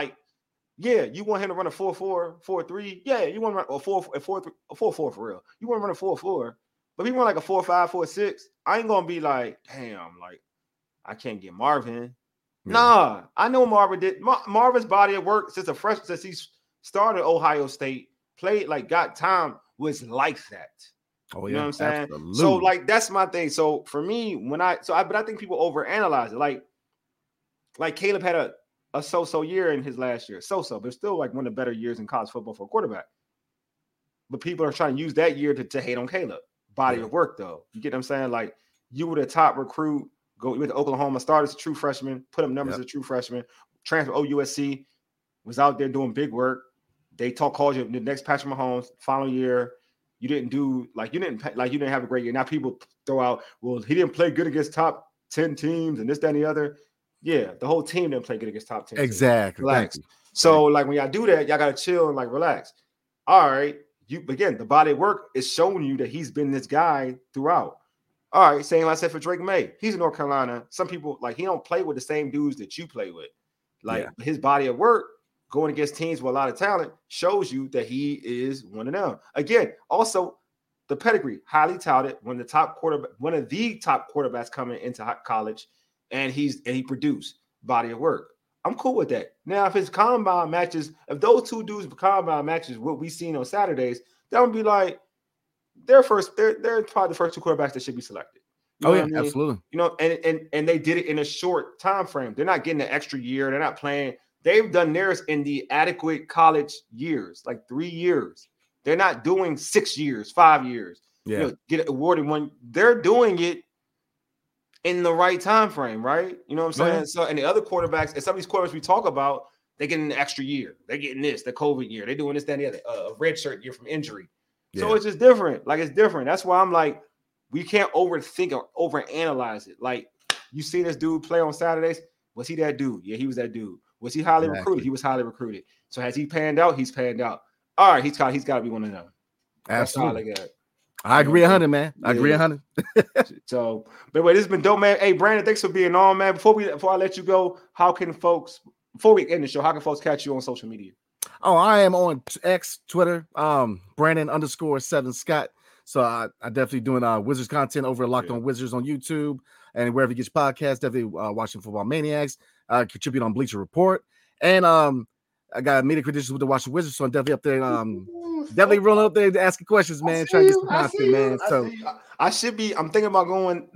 you want him to run a 4.4, 4.3. Yeah, you want to run a 4.4 for real. You want to run a 4.4, but if you run like a 4.5, 4.6, I ain't gonna be like, damn, like I can't get Marvin. Yeah. Nah, I know Marvin did. Marvin's body of work since he started Ohio State, played got time was like that. Oh, yeah. You know what I'm saying? Absolutely. So that's my thing. So for me, but I think people overanalyze it. Like Caleb had a so-so year in his last year. So-so, but still one of the better years in college football for a quarterback. But people are trying to use that year to hate on Caleb. Body of work, though. You get what I'm saying? Like, you were the top recruit, go with Oklahoma, started as a true freshman, put up numbers as a true freshman, transfer OUSC, was out there doing big work. They called you the next Patrick Mahomes, final year. You didn't you didn't have a great year. Now people throw out, well, he didn't play good against top 10 teams and this, that, and the other. Yeah, the whole team didn't play good against top 10 teams. Exactly. Relax. So when y'all do that, y'all gotta chill and relax. All right. Again, the body of work is showing you that he's been this guy throughout. All right, same I said for Drake May. He's in North Carolina. Some people he don't play with the same dudes that you play with. His body of work going against teams with a lot of talent shows you that he is one of them. Again, also the pedigree, highly touted, one of the top quarterbacks coming into college, and he produced body of work. I'm cool with that. Now, if his combine matches, if those two dudes combine matches what we seen on Saturdays, that would be like they're probably the first two quarterbacks that should be selected. You know what I mean? Absolutely. And they did it in a short time frame. They're not getting an extra year. They're not playing. They've done theirs in the adequate college years, 3 years. They're not doing 6 years, 5 years. Yeah. Get awarded when they're doing it in the right time frame, right? You know what I'm saying? Yeah. So, and the other quarterbacks, and some of these quarterbacks we talk about, they get an extra year. They're getting this, the COVID year. They're doing this, that, and the other, a redshirt year from injury. Yeah. So it's just different. It's different. That's why I'm we can't overthink or overanalyze it. You see this dude play on Saturdays. Was he that dude? Yeah, he was that dude. Was he highly recruited? He was highly recruited. So has he panned out? He's panned out. All right, he's got to be one of them. Absolutely. I agree 100, man. I agree 100. So, but wait, this has been dope, man. Hey, Brandon, thanks for being on, man. Before I let you go, before we end the show, how can folks catch you on social media? Oh, I am on X, Twitter, Brandon_7 Scott. So I definitely doing Wizards content over at Locked On Wizards on YouTube and wherever you get your podcasts. Definitely watching Football Maniacs. Contribute on Bleacher Report, and I got media credentials with the Washington Wizards, so I'm definitely up there. Definitely rolling up there asking questions, man. Trying to get some content, man. So I should be. I'm thinking about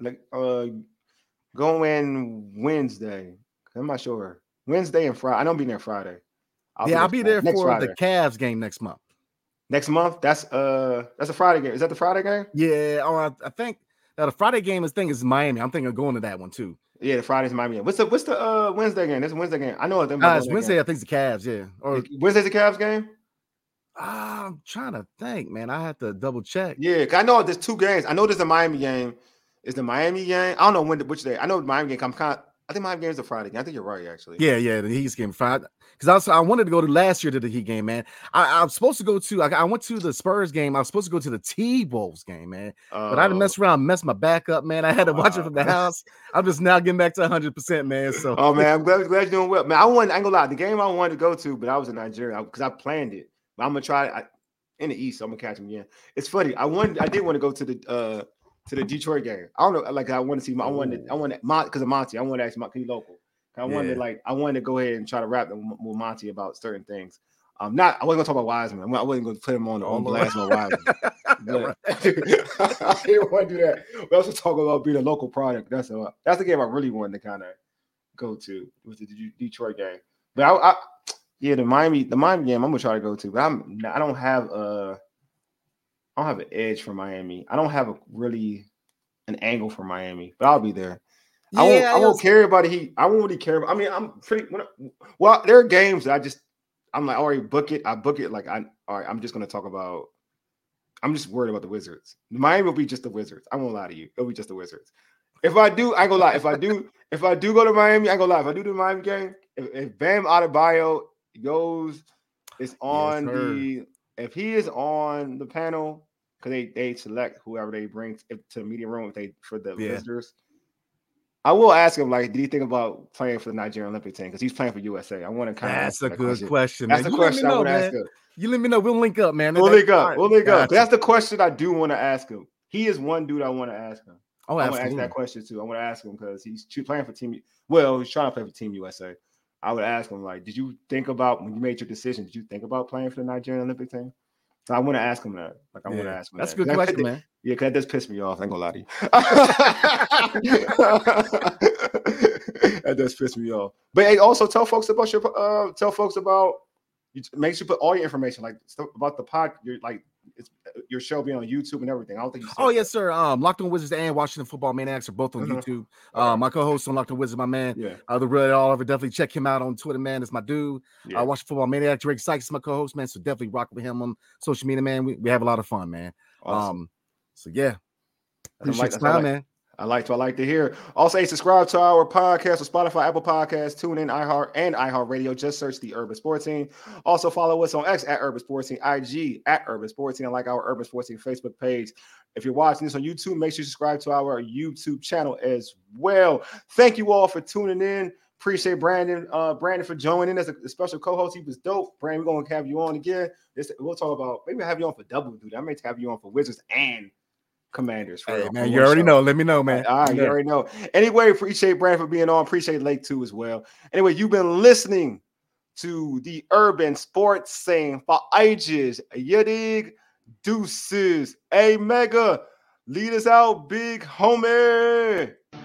going Wednesday. I'm not sure. Wednesday and Friday. I know I'm being there Friday. I'll be there for Friday. The Cavs game next month. Next month? That's a Friday game. Is that the Friday game? Yeah. Oh, I think the Friday game is Miami. I'm thinking of going to that one too. Yeah, the Friday's Miami. What's the Wednesday game? That's a Wednesday game. I know it's Wednesday. I think it's the Cavs. Yeah. Or Wednesday's the Cavs game. I'm trying to think, man. I have to double check. Yeah, I know there's two games. I know there's a Miami game. Is the Miami game? I don't know which day. I know the Miami game. I I think Miami game is a Friday game. I think you're right, actually. Yeah, the Heat game Friday. Because I wanted to go to last year to the Heat game, man. I was supposed to go to. I went to the Spurs game. I was supposed to go to the T-Wolves game, man. But I had to mess around, mess my back up, man. I had to watch it from the house. I'm just now getting back to 100%, man. So, man, I'm glad you're doing well, man. I ain't gonna lie, the game I wanted to go to, but I was in Nigeria because I planned it. But I'm gonna try in the East. So I'm gonna catch him again. It's funny. I did want to go to the Detroit game. I don't know, like I want to see. I wanted because of Monty. I wanted to ask Monty local. I wanted to go ahead and try to rap with Monty about certain things. I wasn't gonna talk about Wiseman. I wasn't gonna put him on blast on Wiseman. But, I didn't want to do that. We also talk about being a local product. That's the game I really wanted to kind of go to, was the Detroit game. But the Miami game I'm gonna try to go to. But I don't have an edge for Miami. I don't have an angle for Miami, but I'll be there. I won't care about the Heat. I won't really care about. I mean, I'm pretty. Well, there are games that I'm like, all right, book it. I book it. Like, all right, I'm just gonna talk about. I'm just worried about the Wizards. Miami will be just the Wizards. I won't lie to you. It'll be just the Wizards. If I do, I ain't gonna lie. If I do go to Miami, I ain't gonna lie. If I do the Miami game, if Bam Adebayo is on if he is on the panel, because they select whoever they bring to the media room for the visitors. I will ask him, like, did he think about playing for the Nigerian Olympic team? Because he's playing for USA. I want to kind of. That's a good question. That's the question I would ask him. You let me know. We'll link up, man. We'll link up. That's the question I do want to ask him. He is one dude I want to ask him. Oh, I want to ask that question too. I want to ask him because he's playing for Team. Well, he's trying to play for Team USA. I would ask him, like, did you think about when you made your decision? Did you think about playing for the Nigerian Olympic team? So I want to ask him that. Like, I want to ask him. That's a good question, man. Yeah, because that does piss me off. I ain't gonna lie to you. That does piss me off. But hey, also tell folks about make sure you put all your information, like stuff about the pod, your show being on YouTube and everything. I don't think you said yes, sir. Locked On Wizards and Washington Football Maniacs are both on YouTube. My co-host on Locked On Wizards, my man. Yeah. The real all over. Definitely check him out on Twitter, man. It's my dude. Washington Football Maniac. Drake Sykes is my co-host, man. So definitely rock with him on social media, man. We have a lot of fun, man. Awesome. So yeah. Appreciate the time, man. I like to hear. Also, subscribe to our podcast on Spotify, Apple Podcasts, TuneIn, iHeartRadio. Just search the Urban Sports Team. Also, follow us on X at Urban Sports Team, IG at Urban Sports Team, and like our Urban Sports Team Facebook page. If you're watching this on YouTube, make sure you subscribe to our YouTube channel as well. Thank you all for tuning in. Appreciate Brandon for joining as a special co-host. He was dope. Brandon, we're going to have you on again. We'll talk about, maybe we'll have you on for double duty. I may have you on for Wizards and Commanders. Man, you already know. Let me know, man. All right, you already know. Anyway, appreciate Brandon for being on. Appreciate Lake too as well. Anyway, you've been listening to the Urban Sports Scene for ages. You dig? Deuces. Hey, Mega, lead us out, big homie.